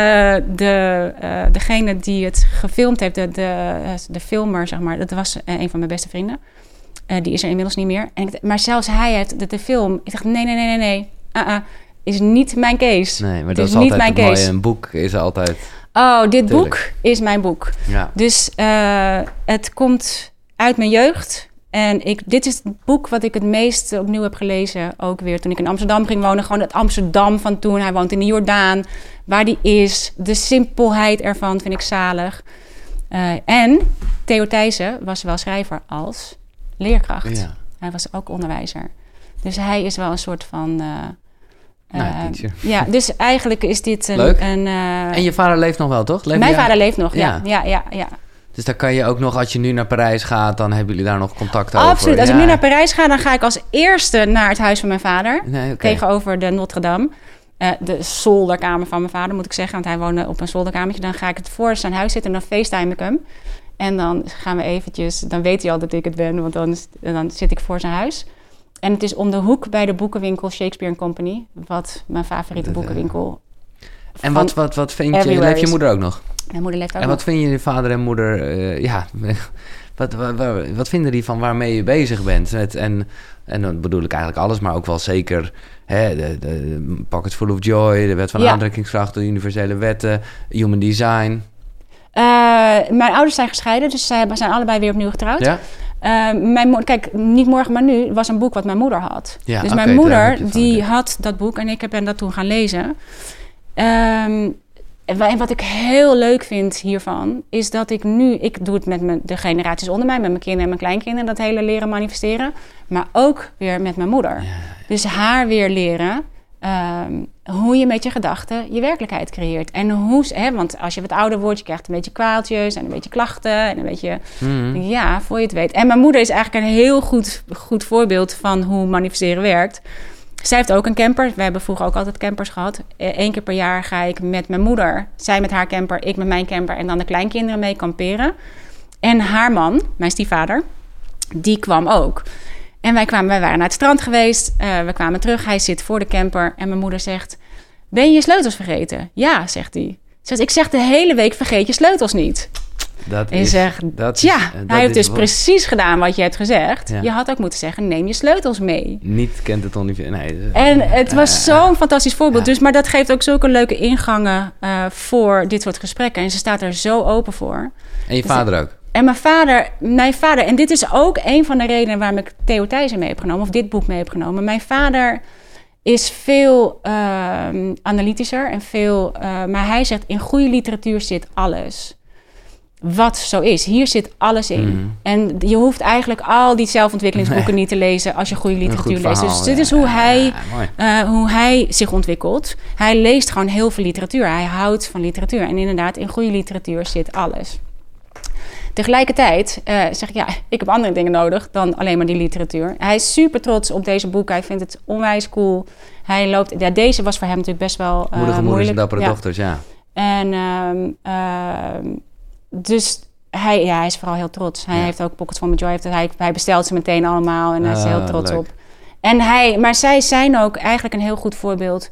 de, uh, degene die het gefilmd heeft, de, de, de filmer, zeg maar, dat was uh, een van mijn beste vrienden. Uh, die is er inmiddels niet meer. En ik, maar zelfs hij heeft de, de film. Ik dacht, nee, nee, nee, nee, nee. Uh-uh, is niet mijn Kees. Nee, maar het dat is, is niet altijd mijn het Kees. mooie. Een boek is altijd... Oh, dit Tuurlijk. boek is mijn boek. Ja. Dus uh, het komt uit mijn jeugd. En ik, dit is het boek wat ik het meest opnieuw heb gelezen. Ook weer toen ik in Amsterdam ging wonen. Gewoon het Amsterdam van toen. Hij woont in de Jordaan. Waar die is. De simpelheid ervan vind ik zalig. Uh, en Theo Thijssen was wel schrijver als leerkracht. Ja. Hij was ook onderwijzer. Dus hij is wel een soort van... Uh, nou, uh, ja, dus eigenlijk is dit een... Leuk. een uh, en je vader leeft nog wel, toch? Leeft mijn hij... vader leeft nog, ja. Ja, ja, ja. Dus dan kan je ook nog, als je nu naar Parijs gaat... dan hebben jullie daar nog contact over. Absoluut. Als ja. ik nu naar Parijs ga, dan ga ik als eerste naar het huis van mijn vader. Nee, okay. Tegenover de Notre Dame. Uh, de zolderkamer van mijn vader, moet ik zeggen. Want hij woonde op een zolderkamertje. Dan ga ik het voor zijn huis zitten en dan facetime ik hem. En dan gaan we eventjes... Dan weet hij al dat ik het ben, want dan, dan zit ik voor zijn huis. En het is om de hoek bij de boekenwinkel Shakespeare Company. Wat mijn favoriete boekenwinkel... En wat, wat, wat vind je... Leeft je moeder ook nog? Mijn moeder leeft ook En nog. wat vinden je vader en moeder... Uh, ja, wat, wat, wat, wat vinden die van waarmee je bezig bent? Met, en, en dan bedoel ik eigenlijk alles, maar ook wel zeker... Hè, de, de Pockets Full of Joy, de wet van ja. aantrekkingskracht... de universele wetten, human design... Uh, mijn ouders zijn gescheiden, dus zij zijn allebei weer opnieuw getrouwd. Ja? Uh, mijn mo- kijk, niet morgen, maar nu was een boek wat mijn moeder had. Ja, dus okay, mijn moeder, die van, had dat boek en ik heb dat toen gaan lezen. Um, en wat ik heel leuk vind hiervan, is dat ik nu... Ik doe het met mijn, de generaties onder mij, met mijn kinderen en mijn kleinkinderen... dat hele leren manifesteren. Maar ook weer met mijn moeder. Ja, ja. Dus haar weer leren... Um, hoe je met je gedachten je werkelijkheid creëert. En hoe, hè, want als je wat ouder wordt, je krijgt een beetje kwaaltjes en een beetje klachten en een beetje, mm-hmm. ja, voor je het weet. En mijn moeder is eigenlijk een heel goed, goed voorbeeld van hoe manifesteren werkt. Zij heeft ook een camper. We hebben vroeger ook altijd campers gehad. Eén keer per jaar ga ik met mijn moeder, zij met haar camper, ik met mijn camper en dan de kleinkinderen mee kamperen. En haar man, mijn stiefvader, die kwam ook. En wij, kwamen, wij waren naar het strand geweest. Uh, we kwamen terug. Hij zit voor de camper. En mijn moeder zegt... Ben je je sleutels vergeten? Ja, zegt hij. Zegt, ik zeg de hele week vergeet je sleutels niet. Dat en is, zegt, dat ja, is, hij heeft dus wat... precies gedaan wat je hebt gezegd. Ja. Je had ook moeten zeggen, neem je sleutels mee. Niet kent het ongeveer. Nee, dus, en het was uh, zo'n uh, fantastisch voorbeeld. Ja. Dus, maar dat geeft ook zulke leuke ingangen uh, voor dit soort gesprekken. En ze staat er zo open voor. En je dus vader ook? En mijn vader, mijn vader, en dit is ook een van de redenen waarom ik Theo Thijssen mee heb genomen, of dit boek mee heb genomen. Mijn vader is veel uh, analytischer en veel, uh, maar hij zegt in goede literatuur zit alles. Wat zo is. Hier zit alles in. Mm. En je hoeft eigenlijk al die zelfontwikkelingsboeken nee. niet te lezen als je goede literatuur leest. Dus dit ja. is hoe hij, uh, hoe hij zich ontwikkelt. Hij leest gewoon heel veel literatuur. Hij houdt van literatuur. En inderdaad, in goede literatuur zit alles. Tegelijkertijd uh, zeg ik, ja, ik heb andere dingen nodig dan alleen maar die literatuur. Hij is super trots op deze boek. Hij vindt het onwijs cool. Hij loopt, ja, deze was voor hem natuurlijk best wel uh, moedige moeders en dappere ja. dochters, ja. En um, uh, dus hij, ja, hij is vooral heel trots. Hij ja. heeft ook Pockets Full of Joy. Hij, hij bestelt ze meteen allemaal en hij is er heel trots uh, op. En hij, maar zij zijn ook eigenlijk een heel goed voorbeeld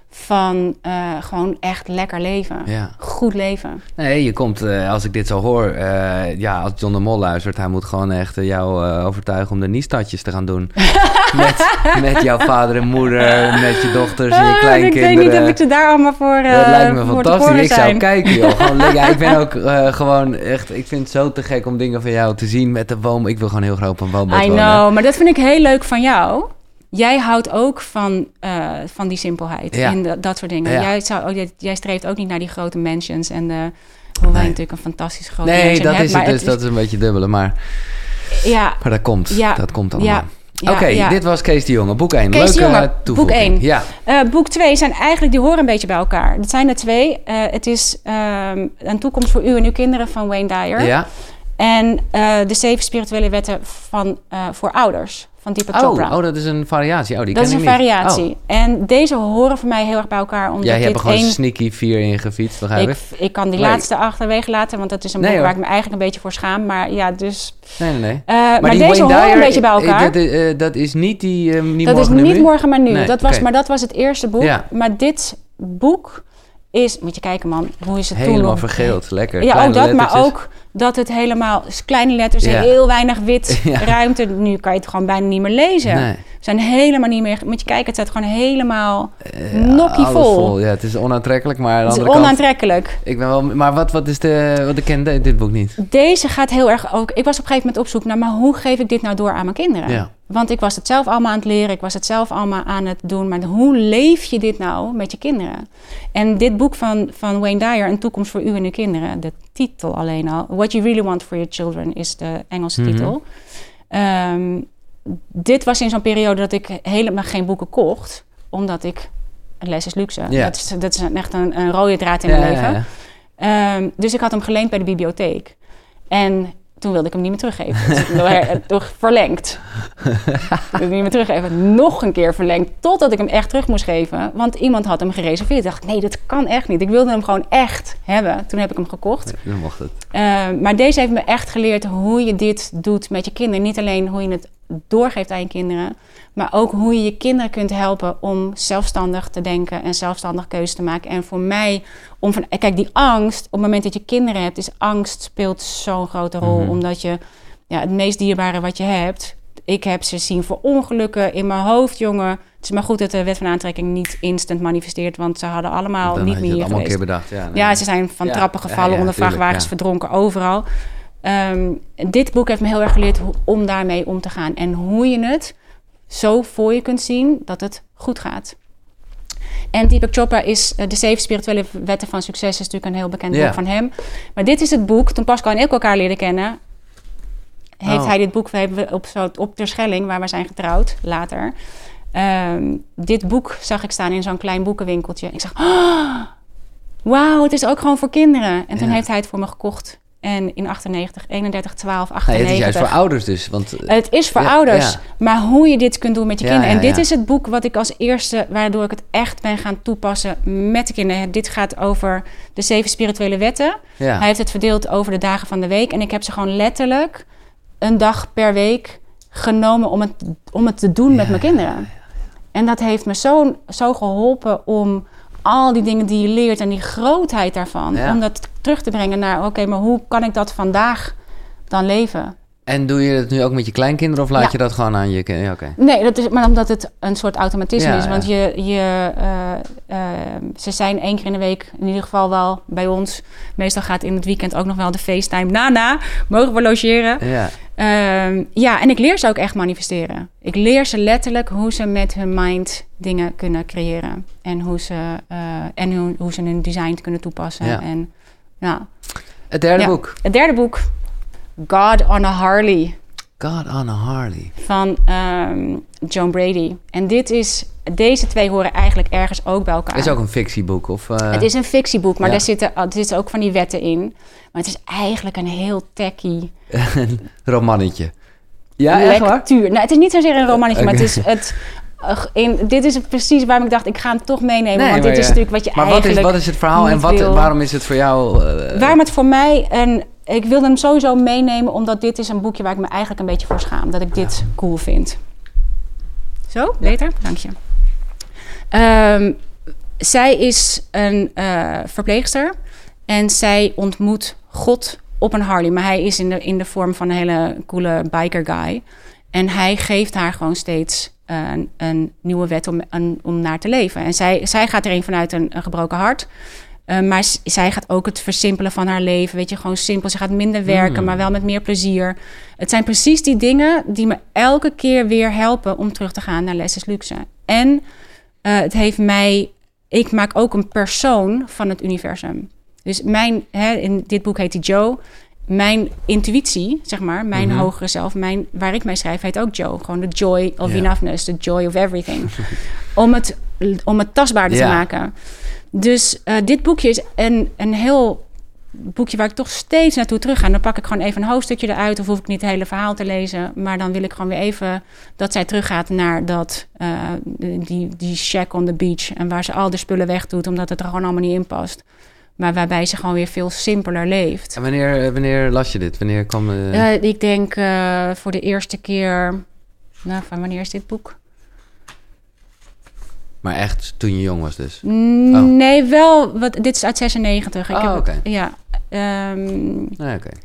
van uh, gewoon echt lekker leven. Ja. Goed leven. Nee, je komt, uh, als ik dit zo hoor... Uh, ja, als John de Mol luistert... hij moet gewoon echt uh, jou uh, overtuigen om de Niestadjes te gaan doen. met, met jouw vader en moeder, met je dochters en je kleinkinderen. Ik weet niet of ik ze daar allemaal voor uh, dat lijkt me fantastisch. Ik zou kijken, joh. Gewoon, ja, ik ben ook uh, gewoon echt... Ik vind het zo te gek om dingen van jou te zien met de woon. Ik wil gewoon heel graag op een woonboot I wonen. know, maar dat vind ik heel leuk van jou... Jij houdt ook van, uh, van die simpelheid ja. en de, dat soort dingen. Ja. Jij, zou ook, jij, jij streeft ook niet naar die grote mansions en de, hoe nee. wij natuurlijk een fantastisch grote nee, mansion dat hebben. Is het, maar dus, het dat is een beetje dubbele, maar, ja. maar dat komt. Ja. Dat komt allemaal. Ja. Ja, Oké, okay, ja. dit was Kees de Jonge. Boek één. Kees Leuke de Jonge, toevoeging. Boek één. Ja. Uh, boek twee zijn eigenlijk, die horen een beetje bij elkaar. Dat zijn er twee. Uh, het is um, Een toekomst voor u en uw kinderen van Wayne Dyer. Ja. En uh, de zeven spirituele wetten van, uh, voor ouders. Van Deepak oh, Chopra. Oh, dat is een variatie. Oh, die dat ken is een ik niet. variatie. Oh. En deze horen voor mij heel erg bij elkaar. Omdat ja, je dit hebt er gewoon één... sneaky vier in gefietst, begrijp ik? Ik, ik kan die nee. laatste achterwege laten, want dat is een nee, boek hoor. waar ik me eigenlijk een beetje voor schaam. Maar ja, dus... Nee, nee, nee. Uh, maar maar deze horen Dyer, een beetje bij elkaar. Dat, uh, dat is niet die uh, niet Dat morgen is niet nu? morgen, maar nu. Nee, dat was, okay. Maar dat was het eerste boek. Ja. Maar dit boek is... Moet je kijken, man. Hoe is het helemaal toen nog? vergeeld. Lekker. Ja, kleine ook dat, lettertjes. maar ook... Dat het helemaal kleine letters en ja. heel weinig wit ja. ruimte. Nu kan je het gewoon bijna niet meer lezen. Nee. We zijn helemaal niet meer... Moet je kijken, het staat gewoon helemaal uh, nokkie vol. vol. Ja, het is onaantrekkelijk, maar aan de het is andere onaantrekkelijk. Kant, ik ben wel, maar wat, wat is de... Wat ik ken de, dit boek niet. Deze gaat heel erg ook... Ik was op een gegeven moment op zoek naar... Maar hoe geef ik dit nou door aan mijn kinderen? Ja. Want ik was het zelf allemaal aan het leren. Ik was het zelf allemaal aan het doen. Maar hoe leef je dit nou met je kinderen? En dit boek van, van Wayne Dyer... Een toekomst voor u en uw kinderen... De titel alleen al... What You Really Want For Your Children... is de Engelse mm-hmm. titel. Um, dit was in zo'n periode dat ik helemaal geen boeken kocht. Omdat ik... Les is luxe. Yeah. Dat is, dat is echt een, een rode draad in ja, mijn leven. Ja, ja. Um, dus ik had hem geleend bij de bibliotheek. En... Toen wilde ik hem niet meer teruggeven. Dus ik heb toch verlengd. Ik wilde niet meer teruggeven. Nog een keer verlengd. Totdat ik hem echt terug moest geven. Want iemand had hem gereserveerd. Ik dacht, nee, dat kan echt niet. Ik wilde hem gewoon echt hebben. Toen heb ik hem gekocht. Ja, dan mocht het. Uh, maar deze heeft me echt geleerd hoe je dit doet met je kinderen. Niet alleen hoe je het doorgeeft aan je kinderen. Maar ook hoe je je kinderen kunt helpen om zelfstandig te denken. En zelfstandig keuzes te maken. En voor mij, om van, kijk, die angst. Op het moment dat je kinderen hebt, is angst speelt zo'n grote rol. Mm-hmm. Omdat je, ja, het meest dierbare wat je hebt. Ik heb ze zien voor ongelukken in mijn hoofd, jongen. Het is maar goed dat de wet van aantrekking niet instant manifesteert. Want ze hadden allemaal dan niet meer hier allemaal geweest. Een keer bedacht. Ja, nee. ja, ze zijn van ja. trappen gevallen, ja, ja, onder vrachtwagens ja. verdronken, overal. Um, dit boek heeft me heel erg geleerd hoe, om daarmee om te gaan. En hoe je het zo voor je kunt zien dat het goed gaat. En Deepak Chopra is uh, de zeven spirituele wetten van succes. Is natuurlijk een heel bekend ja. boek van hem. Maar dit is het boek. Toen Pascal en ik elkaar leren kennen, heeft oh. hij dit boek, we hebben op, zo, op Terschelling, waar we zijn getrouwd, later. Um, dit boek zag ik staan in zo'n klein boekenwinkeltje. Ik zag, oh, wauw, het is ook gewoon voor kinderen. En toen ja. heeft hij het voor me gekocht. En in achtennegentig, eenendertig, twaalf, achtennegentig. Nee, het is juist voor ouders dus. Want, het is voor ja, ouders. Ja. Maar hoe je dit kunt doen met je ja, kinderen. En ja, dit ja. is het boek wat ik als eerste, waardoor ik het echt ben gaan toepassen met de kinderen. Dit gaat over de zeven spirituele wetten. Ja. Hij heeft het verdeeld over de dagen van de week. En ik heb ze gewoon letterlijk een dag per week genomen om het, om het te doen ja, met mijn kinderen. Ja, ja, ja. En dat heeft me zo, zo geholpen om al die dingen die je leert en die grootheid daarvan, ja. om dat terug te brengen naar, oké, okay, maar hoe kan ik dat vandaag dan leven? En doe je het nu ook met je kleinkinderen of laat ja. je dat gewoon aan je kinderen? Ja, okay. Nee, dat is maar omdat het een soort automatisme ja, is. Want ja. je, je, uh, uh, ze zijn één keer in de week in ieder geval wel bij ons. Meestal gaat in het weekend ook nog wel de FaceTime. Nana, mogen we logeren? Ja. Uh, ja, en ik leer ze ook echt manifesteren. Ik leer ze letterlijk hoe ze met hun mind dingen kunnen creëren. En hoe ze, uh, en hoe, hoe ze hun design kunnen toepassen. Ja. En, ja. Het derde ja. boek. Het derde boek. God on a Harley. God on a Harley. Van um, Joan Brady. En dit is, deze twee horen eigenlijk ergens ook bij elkaar. Het is ook een fictieboek? Of, uh... Het is een fictieboek, maar ja. daar zitten, er zitten ook van die wetten in. Maar het is eigenlijk een heel techy... romannetje. Ja, echt waar? Lectuur. Nou, het is niet zozeer een romannetje, okay. maar het is het... In, dit is het precies waarom ik dacht, ik ga hem toch meenemen. Nee, want dit ja. is natuurlijk wat je maar eigenlijk Maar wat is, wat is het verhaal en wat, waarom is het voor jou... Uh... Waarom het voor mij... een Ik wilde hem sowieso meenemen, omdat dit is een boekje waar ik me eigenlijk een beetje voor schaam. Dat ik dit ja. cool vind. Zo, beter? Ja. Dank je. Um, zij is een uh, verpleegster en zij ontmoet God op een Harley. Maar hij is in de, in de vorm van een hele coole biker guy. En hij geeft haar gewoon steeds een, een nieuwe wet om, een, om naar te leven. En zij, zij gaat erin vanuit een, een gebroken hart. Uh, maar z- zij gaat ook het versimpelen van haar leven. Weet je, gewoon simpel. Ze gaat minder werken, mm. maar wel met meer plezier. Het zijn precies die dingen die me elke keer weer helpen om terug te gaan naar Les is Luxe. En uh, het heeft mij... Ik maak ook een persoon van het universum. Dus mijn... Hè, in dit boek heet die Joe. Mijn intuïtie, zeg maar, mijn mm-hmm. hogere zelf, mijn, waar ik mee schrijf, heet ook Joe. Gewoon de joy of yeah. enoughness, the joy of everything. om, het, om het tastbaarder yeah. te maken. Dus uh, dit boekje is een, een heel boekje waar ik toch steeds naartoe terug ga. Dan pak ik gewoon even een hoofdstukje eruit... of hoef ik niet het hele verhaal te lezen. Maar dan wil ik gewoon weer even dat zij teruggaat naar dat, uh, die, die shack on the beach... en waar ze al de spullen wegdoet... omdat het er gewoon allemaal niet in past. Maar waarbij ze gewoon weer veel simpeler leeft. En wanneer, wanneer las je dit? Wanneer kwam... Uh... Uh, ik denk uh, voor de eerste keer... Nou, van wanneer is dit boek? Maar echt toen je jong was dus? Mm, oh. Nee, wel. Wat, dit is uit zesennegentig. Ik oh, oké. Okay. Ja. Um, nee, oké. Okay.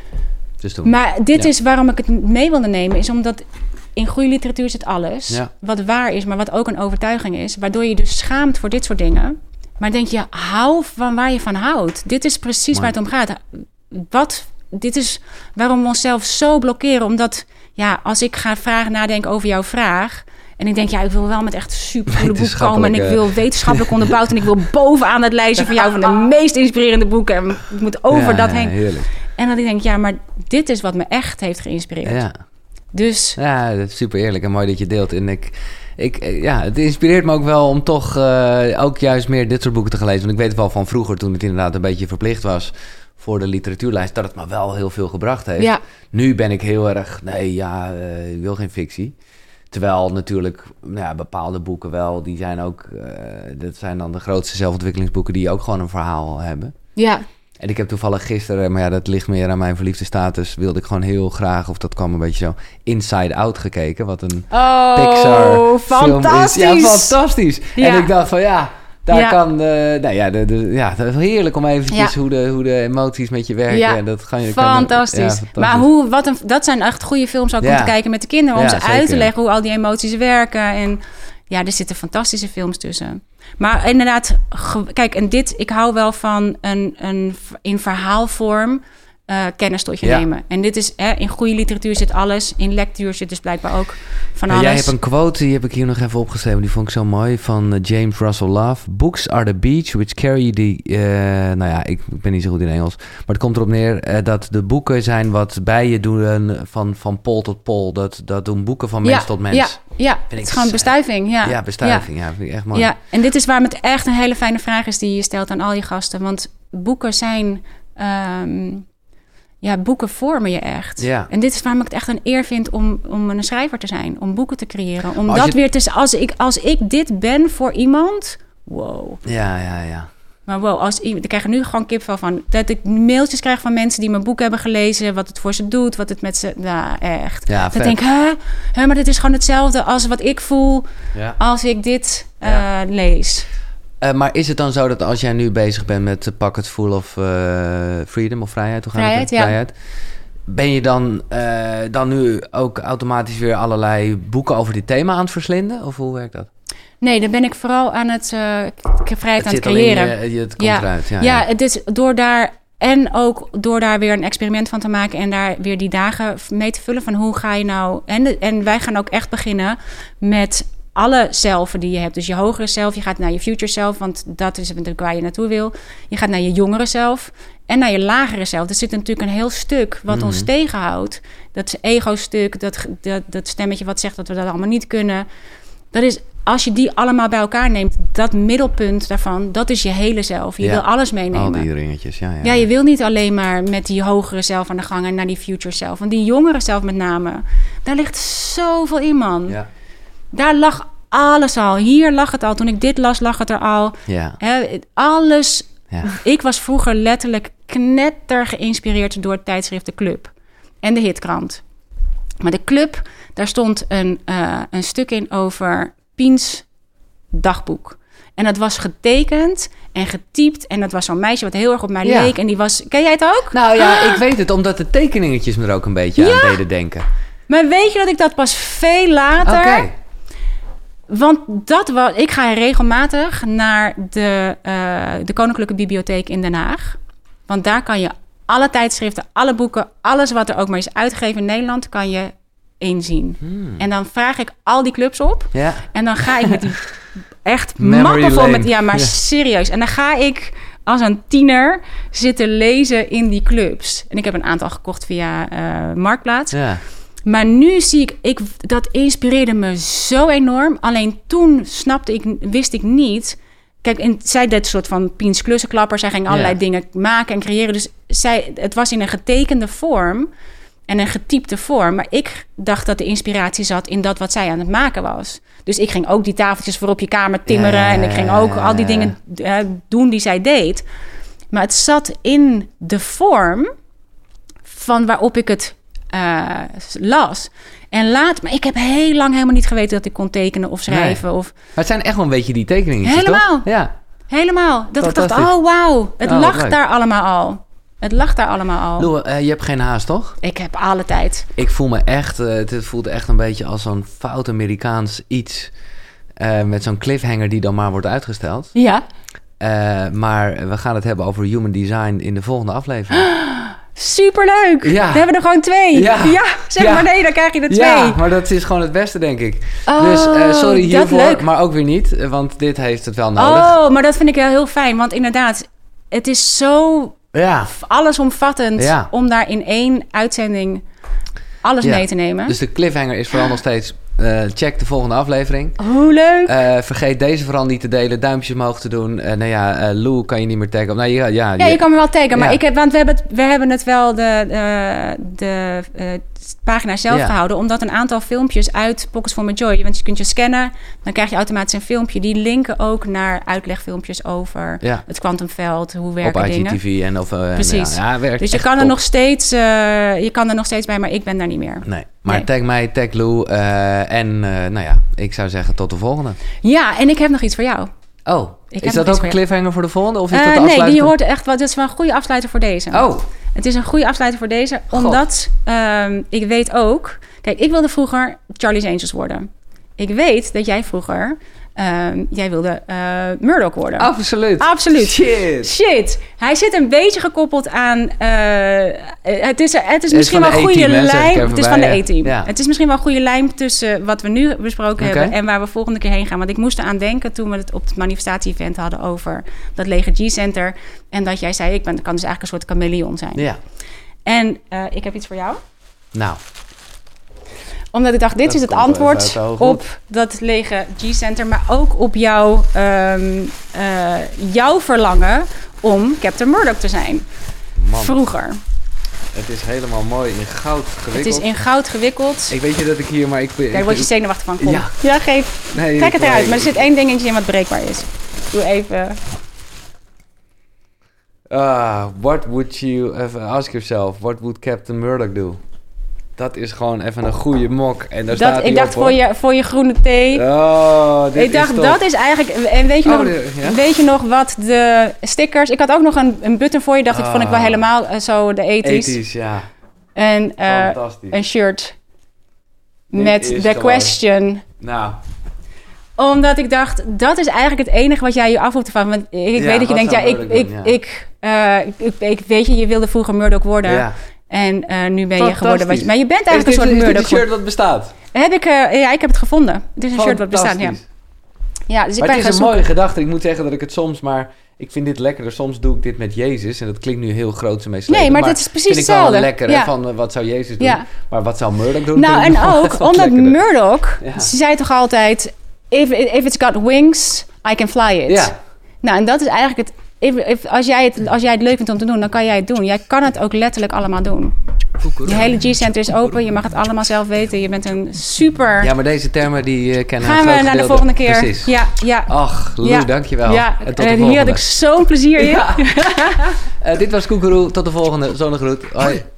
Dus toen... Maar dit ja. is waarom ik het mee wilde nemen... is omdat in goede literatuur zit alles... Ja. wat waar is, maar wat ook een overtuiging is... waardoor je dus schaamt voor dit soort dingen... Maar denk je, hou van waar je van houdt. Dit is precies maar. waar het om gaat. Wat, dit is waarom we onszelf zo blokkeren. Omdat, ja, als ik ga vragen nadenken over jouw vraag... en ik denk, ja, ik wil wel met echt supercoole boek komen... en ik wil wetenschappelijk onderbouwd... en ik wil bovenaan het lijstje van jou... van de meest inspirerende boeken... en ik moet over ja, dat heen. Heerlijk. En dan denk ik, ja, maar dit is wat me echt heeft geïnspireerd. Ja. Dus... Ja, dat is super eerlijk en mooi dat je deelt. En ik... Ik, ja, het inspireert me ook wel om toch uh, ook juist meer dit soort boeken te gaan lezen. Want ik weet wel van vroeger, toen het inderdaad een beetje verplicht was voor de literatuurlijst, dat het me wel heel veel gebracht heeft. Ja. Nu ben ik heel erg, nee, ja, uh, ik wil geen fictie. Terwijl natuurlijk, nou ja, bepaalde boeken wel, die zijn ook, uh, dat zijn dan de grootste zelfontwikkelingsboeken die ook gewoon een verhaal hebben. Ja. En ik heb toevallig gisteren, maar ja, dat ligt meer aan mijn verliefde status... wilde ik gewoon heel graag, of dat kwam een beetje zo... Inside Out gekeken, wat een oh, Pixar fantastisch. film is. Ja, fantastisch. Ja. En ik dacht van ja, daar ja. kan... Uh, nou ja, de, de, ja, dat is heerlijk om eventjes ja. hoe, de, hoe de emoties met je werken. Ja. En dat ga je, fantastisch. Kan, ja, fantastisch. Maar hoe, wat een, dat zijn echt goede films ook ja. om te kijken met de kinderen... om ja, ze zeker. uit te leggen hoe al die emoties werken. En ja, er zitten fantastische films tussen... Maar inderdaad, kijk, en dit, ik hou wel van een, een in verhaalvorm uh, kennis tot je ja. nemen. En dit is, hè, in goede literatuur zit alles, in lectuur zit dus blijkbaar ook van alles. Jij hebt een quote, die heb ik hier nog even opgeschreven, die vond ik zo mooi, van uh, James Russell Love. Books are the beach which carry the... Uh, nou ja, ik, ik ben niet zo goed in Engels, maar het komt erop neer uh, dat de boeken zijn wat bij je doen van, van pol tot pol. Dat, dat doen boeken van mens ja, tot mens. Ja. Ja, vind het is gewoon bestuiving. Ja, ja bestuiving. Ja. ja, vind ik echt mooi. Ja, en dit is waarom het echt een hele fijne vraag is die je stelt aan al je gasten. Want boeken zijn... Um, ja, boeken vormen je echt. Ja. En dit is waarom ik het echt een eer vind om, om een schrijver te zijn. Om boeken te creëren. Om dat je... weer te... Als ik, als ik dit ben voor iemand... Wow. Ja, ja, ja. Maar wow, als, ik krijg er nu gewoon kipvel van. Dat ik mailtjes krijg van mensen die mijn boek hebben gelezen. Wat het voor ze doet, wat het met ze... Nou, echt. Ja, dat denk ik, hè? hè? Maar dit is gewoon hetzelfde als wat ik voel ja. als ik dit uh, ja. lees. Uh, maar is het dan zo dat als jij nu bezig bent met uh, Pocket Full of uh, Freedom of Vrijheid? Hoe vrijheid, het? ja. Vrijheid. Ben je dan, uh, dan nu ook automatisch weer allerlei boeken over dit thema aan het verslinden? Of hoe werkt dat? Nee, dan ben ik vooral aan het uh, vrijheid het aan het creëren. Je, je, het komt ja. eruit. Ja, ja, ja, het is door daar en ook door daar weer een experiment van te maken en daar weer die dagen mee te vullen van hoe ga je nou. En, de, en wij gaan ook echt beginnen met alle zelfen die je hebt. Dus je hogere zelf, je gaat naar je future zelf, want dat is natuurlijk waar je naartoe wil. Je gaat naar je jongere zelf en naar je lagere zelf. Er zit natuurlijk een heel stuk wat mm-hmm. ons tegenhoudt. Dat ego-stuk, dat, dat, dat stemmetje wat zegt dat we dat allemaal niet kunnen. Dat is, als je die allemaal bij elkaar neemt, dat middelpunt daarvan, dat is je hele zelf. Je ja, wil alles meenemen. Al die ringetjes, ja, ja. Ja, je wil niet alleen maar met die hogere zelf aan de gang en naar die future zelf. Want die jongere zelf met name, daar ligt zoveel in, man. Ja. Daar lag alles al. Hier lag het al. Toen ik dit las, lag het er al. Ja. He, alles. Ja. Ik was vroeger letterlijk knetter geïnspireerd door het tijdschrift De Club en de Hitkrant. Maar De Club, daar stond een, uh, een stuk in over Piens dagboek. En dat was getekend en getypt. En dat was zo'n meisje wat heel erg op mij ja. leek. En die was... Ken jij het ook? Nou ja, ah. ik weet het. Omdat de tekeningetjes me er ook een beetje ja. aan deden denken. Maar weet je dat ik dat pas veel later... Oké. Okay. Want dat was... Ik ga regelmatig naar de, uh, de Koninklijke Bibliotheek in Den Haag. Want daar kan je alle tijdschriften, alle boeken... alles wat er ook maar is uitgegeven in Nederland... kan je inzien. Hmm. En dan vraag ik al die clubs op. Ja. En dan ga ik met die... echt mappen vol met... Ja, maar ja. serieus. En dan ga ik als een tiener zitten lezen in die clubs. En ik heb een aantal gekocht via uh, Marktplaats. Ja. Maar nu zie ik, ik... Dat inspireerde me zo enorm. Alleen toen snapte ik... Wist ik niet Kijk, en zij deed een soort van Piens klussenklapper. Zij ging allerlei Ja. dingen maken en creëren. Dus zij, het was in een getekende vorm en een getypte vorm. Maar ik dacht dat de inspiratie zat in dat wat zij aan het maken was. Dus ik ging ook die tafeltjes voor op je kamer timmeren. Ja, ja, ja, en ik ging ook al die ja, ja. dingen uh, doen die zij deed. Maar het zat in de vorm van waarop ik het uh, las. En laat, maar ik heb heel lang helemaal niet geweten dat ik kon tekenen of schrijven. Nee. Of, Maar het zijn echt wel een beetje die tekeningen, Helemaal. toch? Ja. helemaal. Dat ik dacht, Fantastisch. oh wauw, het Oh, lag leuk. daar allemaal al. Het lag daar allemaal al. Lou, uh, je hebt geen haast, toch? Ik heb alle tijd. Ik voel me echt, uh, het voelt echt een beetje als zo'n fout Amerikaans iets. Uh, met zo'n cliffhanger die dan maar wordt uitgesteld. Ja. Uh, maar we gaan het hebben over human design in de volgende aflevering. Superleuk. Ja. We hebben er gewoon twee. Ja. Ja, zeg Ja. maar nee, dan krijg je er twee. Ja, maar dat is gewoon het beste, denk ik. Oh, dus uh, sorry dat hiervoor, leuk. maar ook weer niet. uh, Want dit heeft het wel nodig. Oh, maar dat vind ik wel heel fijn. Want inderdaad, het is zo Ja. allesomvattend Ja. om daar in één uitzending alles Ja. mee te nemen. Dus de cliffhanger is vooral nog steeds... Uh, check de volgende aflevering. Hoe leuk. Uh, vergeet deze vooral niet te delen. Duimpjes omhoog te doen. Uh, nou ja, uh, Lou kan je niet meer taggen. Nou, ja, ja, Ja, je kan me wel tekenen. Maar Ja. ik heb, want we hebben het, we hebben het wel de, de, de uh, pagina zelf Ja. gehouden. Omdat een aantal filmpjes uit Pockets for My Joy... want je kunt je scannen, dan krijg je automatisch een filmpje. Die linken ook naar uitlegfilmpjes over Ja. het kwantumveld. Hoe Op werken I G dingen. T V en of... Uh, Precies. Ja, ja, werkt Dus je echt kan, er top. nog steeds, uh, je kan er nog steeds bij, maar ik ben daar niet meer. Nee, maar Nee. tag mij, tag Lou. Uh, en uh, nou ja, ik zou zeggen tot de volgende. Ja, en ik heb nog iets voor jou. Oh, Ik is heb nog dat ook iets een voor cliffhanger voor de volgende? Of is Uh, dat de nee, afsluiting? die hoort echt wat. Het is wel een goede afsluiter voor deze. Oh, Het is een goede afsluiter voor deze, God. omdat um, ik weet ook... Kijk, ik wilde vroeger Charlie's Angels worden. Ik weet dat jij vroeger... Um, jij wilde uh, Murdoch worden. absoluut. Absoluut. Shit. Shit. Hij zit een beetje gekoppeld aan... Uh, het is, het is misschien van wel een de goede A-team, hè, zeg ik lijm. even Het is bij van de je. A-team. Ja. Het is misschien wel een goede lijm tussen wat we nu besproken Oké. hebben... en waar we volgende keer heen gaan. Want ik moest eraan denken toen we het op het manifestatie-event hadden... over dat lege G-center. En dat jij zei, ik ben, kan dus eigenlijk een soort chameleon zijn. Ja, En uh, ik heb iets voor jou. nou. Omdat ik dacht, dit Dat is het komt wel even antwoord uit de hoge hoed. op dat lege G-center... maar ook op jouw, um, uh, jouw verlangen om Captain Murdoch te zijn. Man, Vroeger. het is helemaal mooi in goud gewikkeld. Het is in goud gewikkeld. Ik weet je dat ik hier, maar ik... Kijk, daar word je zenuwachtig van. Kom. Ja. Ja, geef. Nee, Kijk het ik- eruit. ik- Maar er zit één dingetje in wat breekbaar is. Doe even... Ah, what would you... Even ask yourself, what would Captain Murdoch do? Dat is gewoon even een goede mok. En daar staat Dat, hij ik dacht op, voor hoor. je, voor je groene thee. Oh, dit ik dacht, is top. dat is eigenlijk... En weet je, Oh, nog, de- ja? weet je nog wat de stickers... Ik had ook nog een, een button voor je. Dacht ik, vond ik wel Ah. helemaal uh, zo de ethisch. Ethisch, ja. En uh, Fantastisch. een shirt Dit met is the gewoon- question. Nou, Omdat ik dacht, dat is eigenlijk het enige wat jij je af hoeft te vragen. Want ik Ja, weet dat je wat denkt, ja, zou ik, Murdoch ik, doen, ja. ik, uh, ik, ik, weet je, je wilde vroeger Murdoch worden. ja. En uh, nu ben je Fantastisch. geworden wat je... Maar je bent Is eigenlijk dit, een soort is dit Murdoch. een shirt wat bestaat? Heb ik, uh, ja, ik heb het gevonden. Het is een shirt wat bestaat, ja. Fantastisch. Ja, dus ik Maar ben het gaan is een mooie zoeken. gedachte. Ik moet zeggen dat ik het soms maar... Ik vind dit lekkerder. Soms doe ik dit met Jezus. En dat klinkt nu heel groot mee slepen. Nee, maar dit is precies vind ik wel hetzelfde. lekker, hè, Ja. van uh, wat zou Jezus doen. Ja. Maar wat zou Murdoch doen? Nou, vind en ik nog ook wat omdat lekkerder. Murdoch... Ja. Ze zei toch altijd... If, if it's got wings, I can fly it. Ja. Nou, en dat is eigenlijk het... If, if, als, jij het als jij het leuk vindt om te doen, dan kan jij het doen. Jij kan het ook letterlijk allemaal doen. Je hele G-center is open. Je mag het allemaal zelf weten. Je bent een super... Ja, maar deze termen die uh, kennen Gaan een we groot naar de gedeelte. volgende keer. Precies. Ja, ja. Ach, Lou, Ja. dankjewel. Ja, En tot de en hier volgende. had ik zo'n plezier in. Ja. uh, dit was Koekeroe. Tot de volgende. Zonnegroet. Hoi.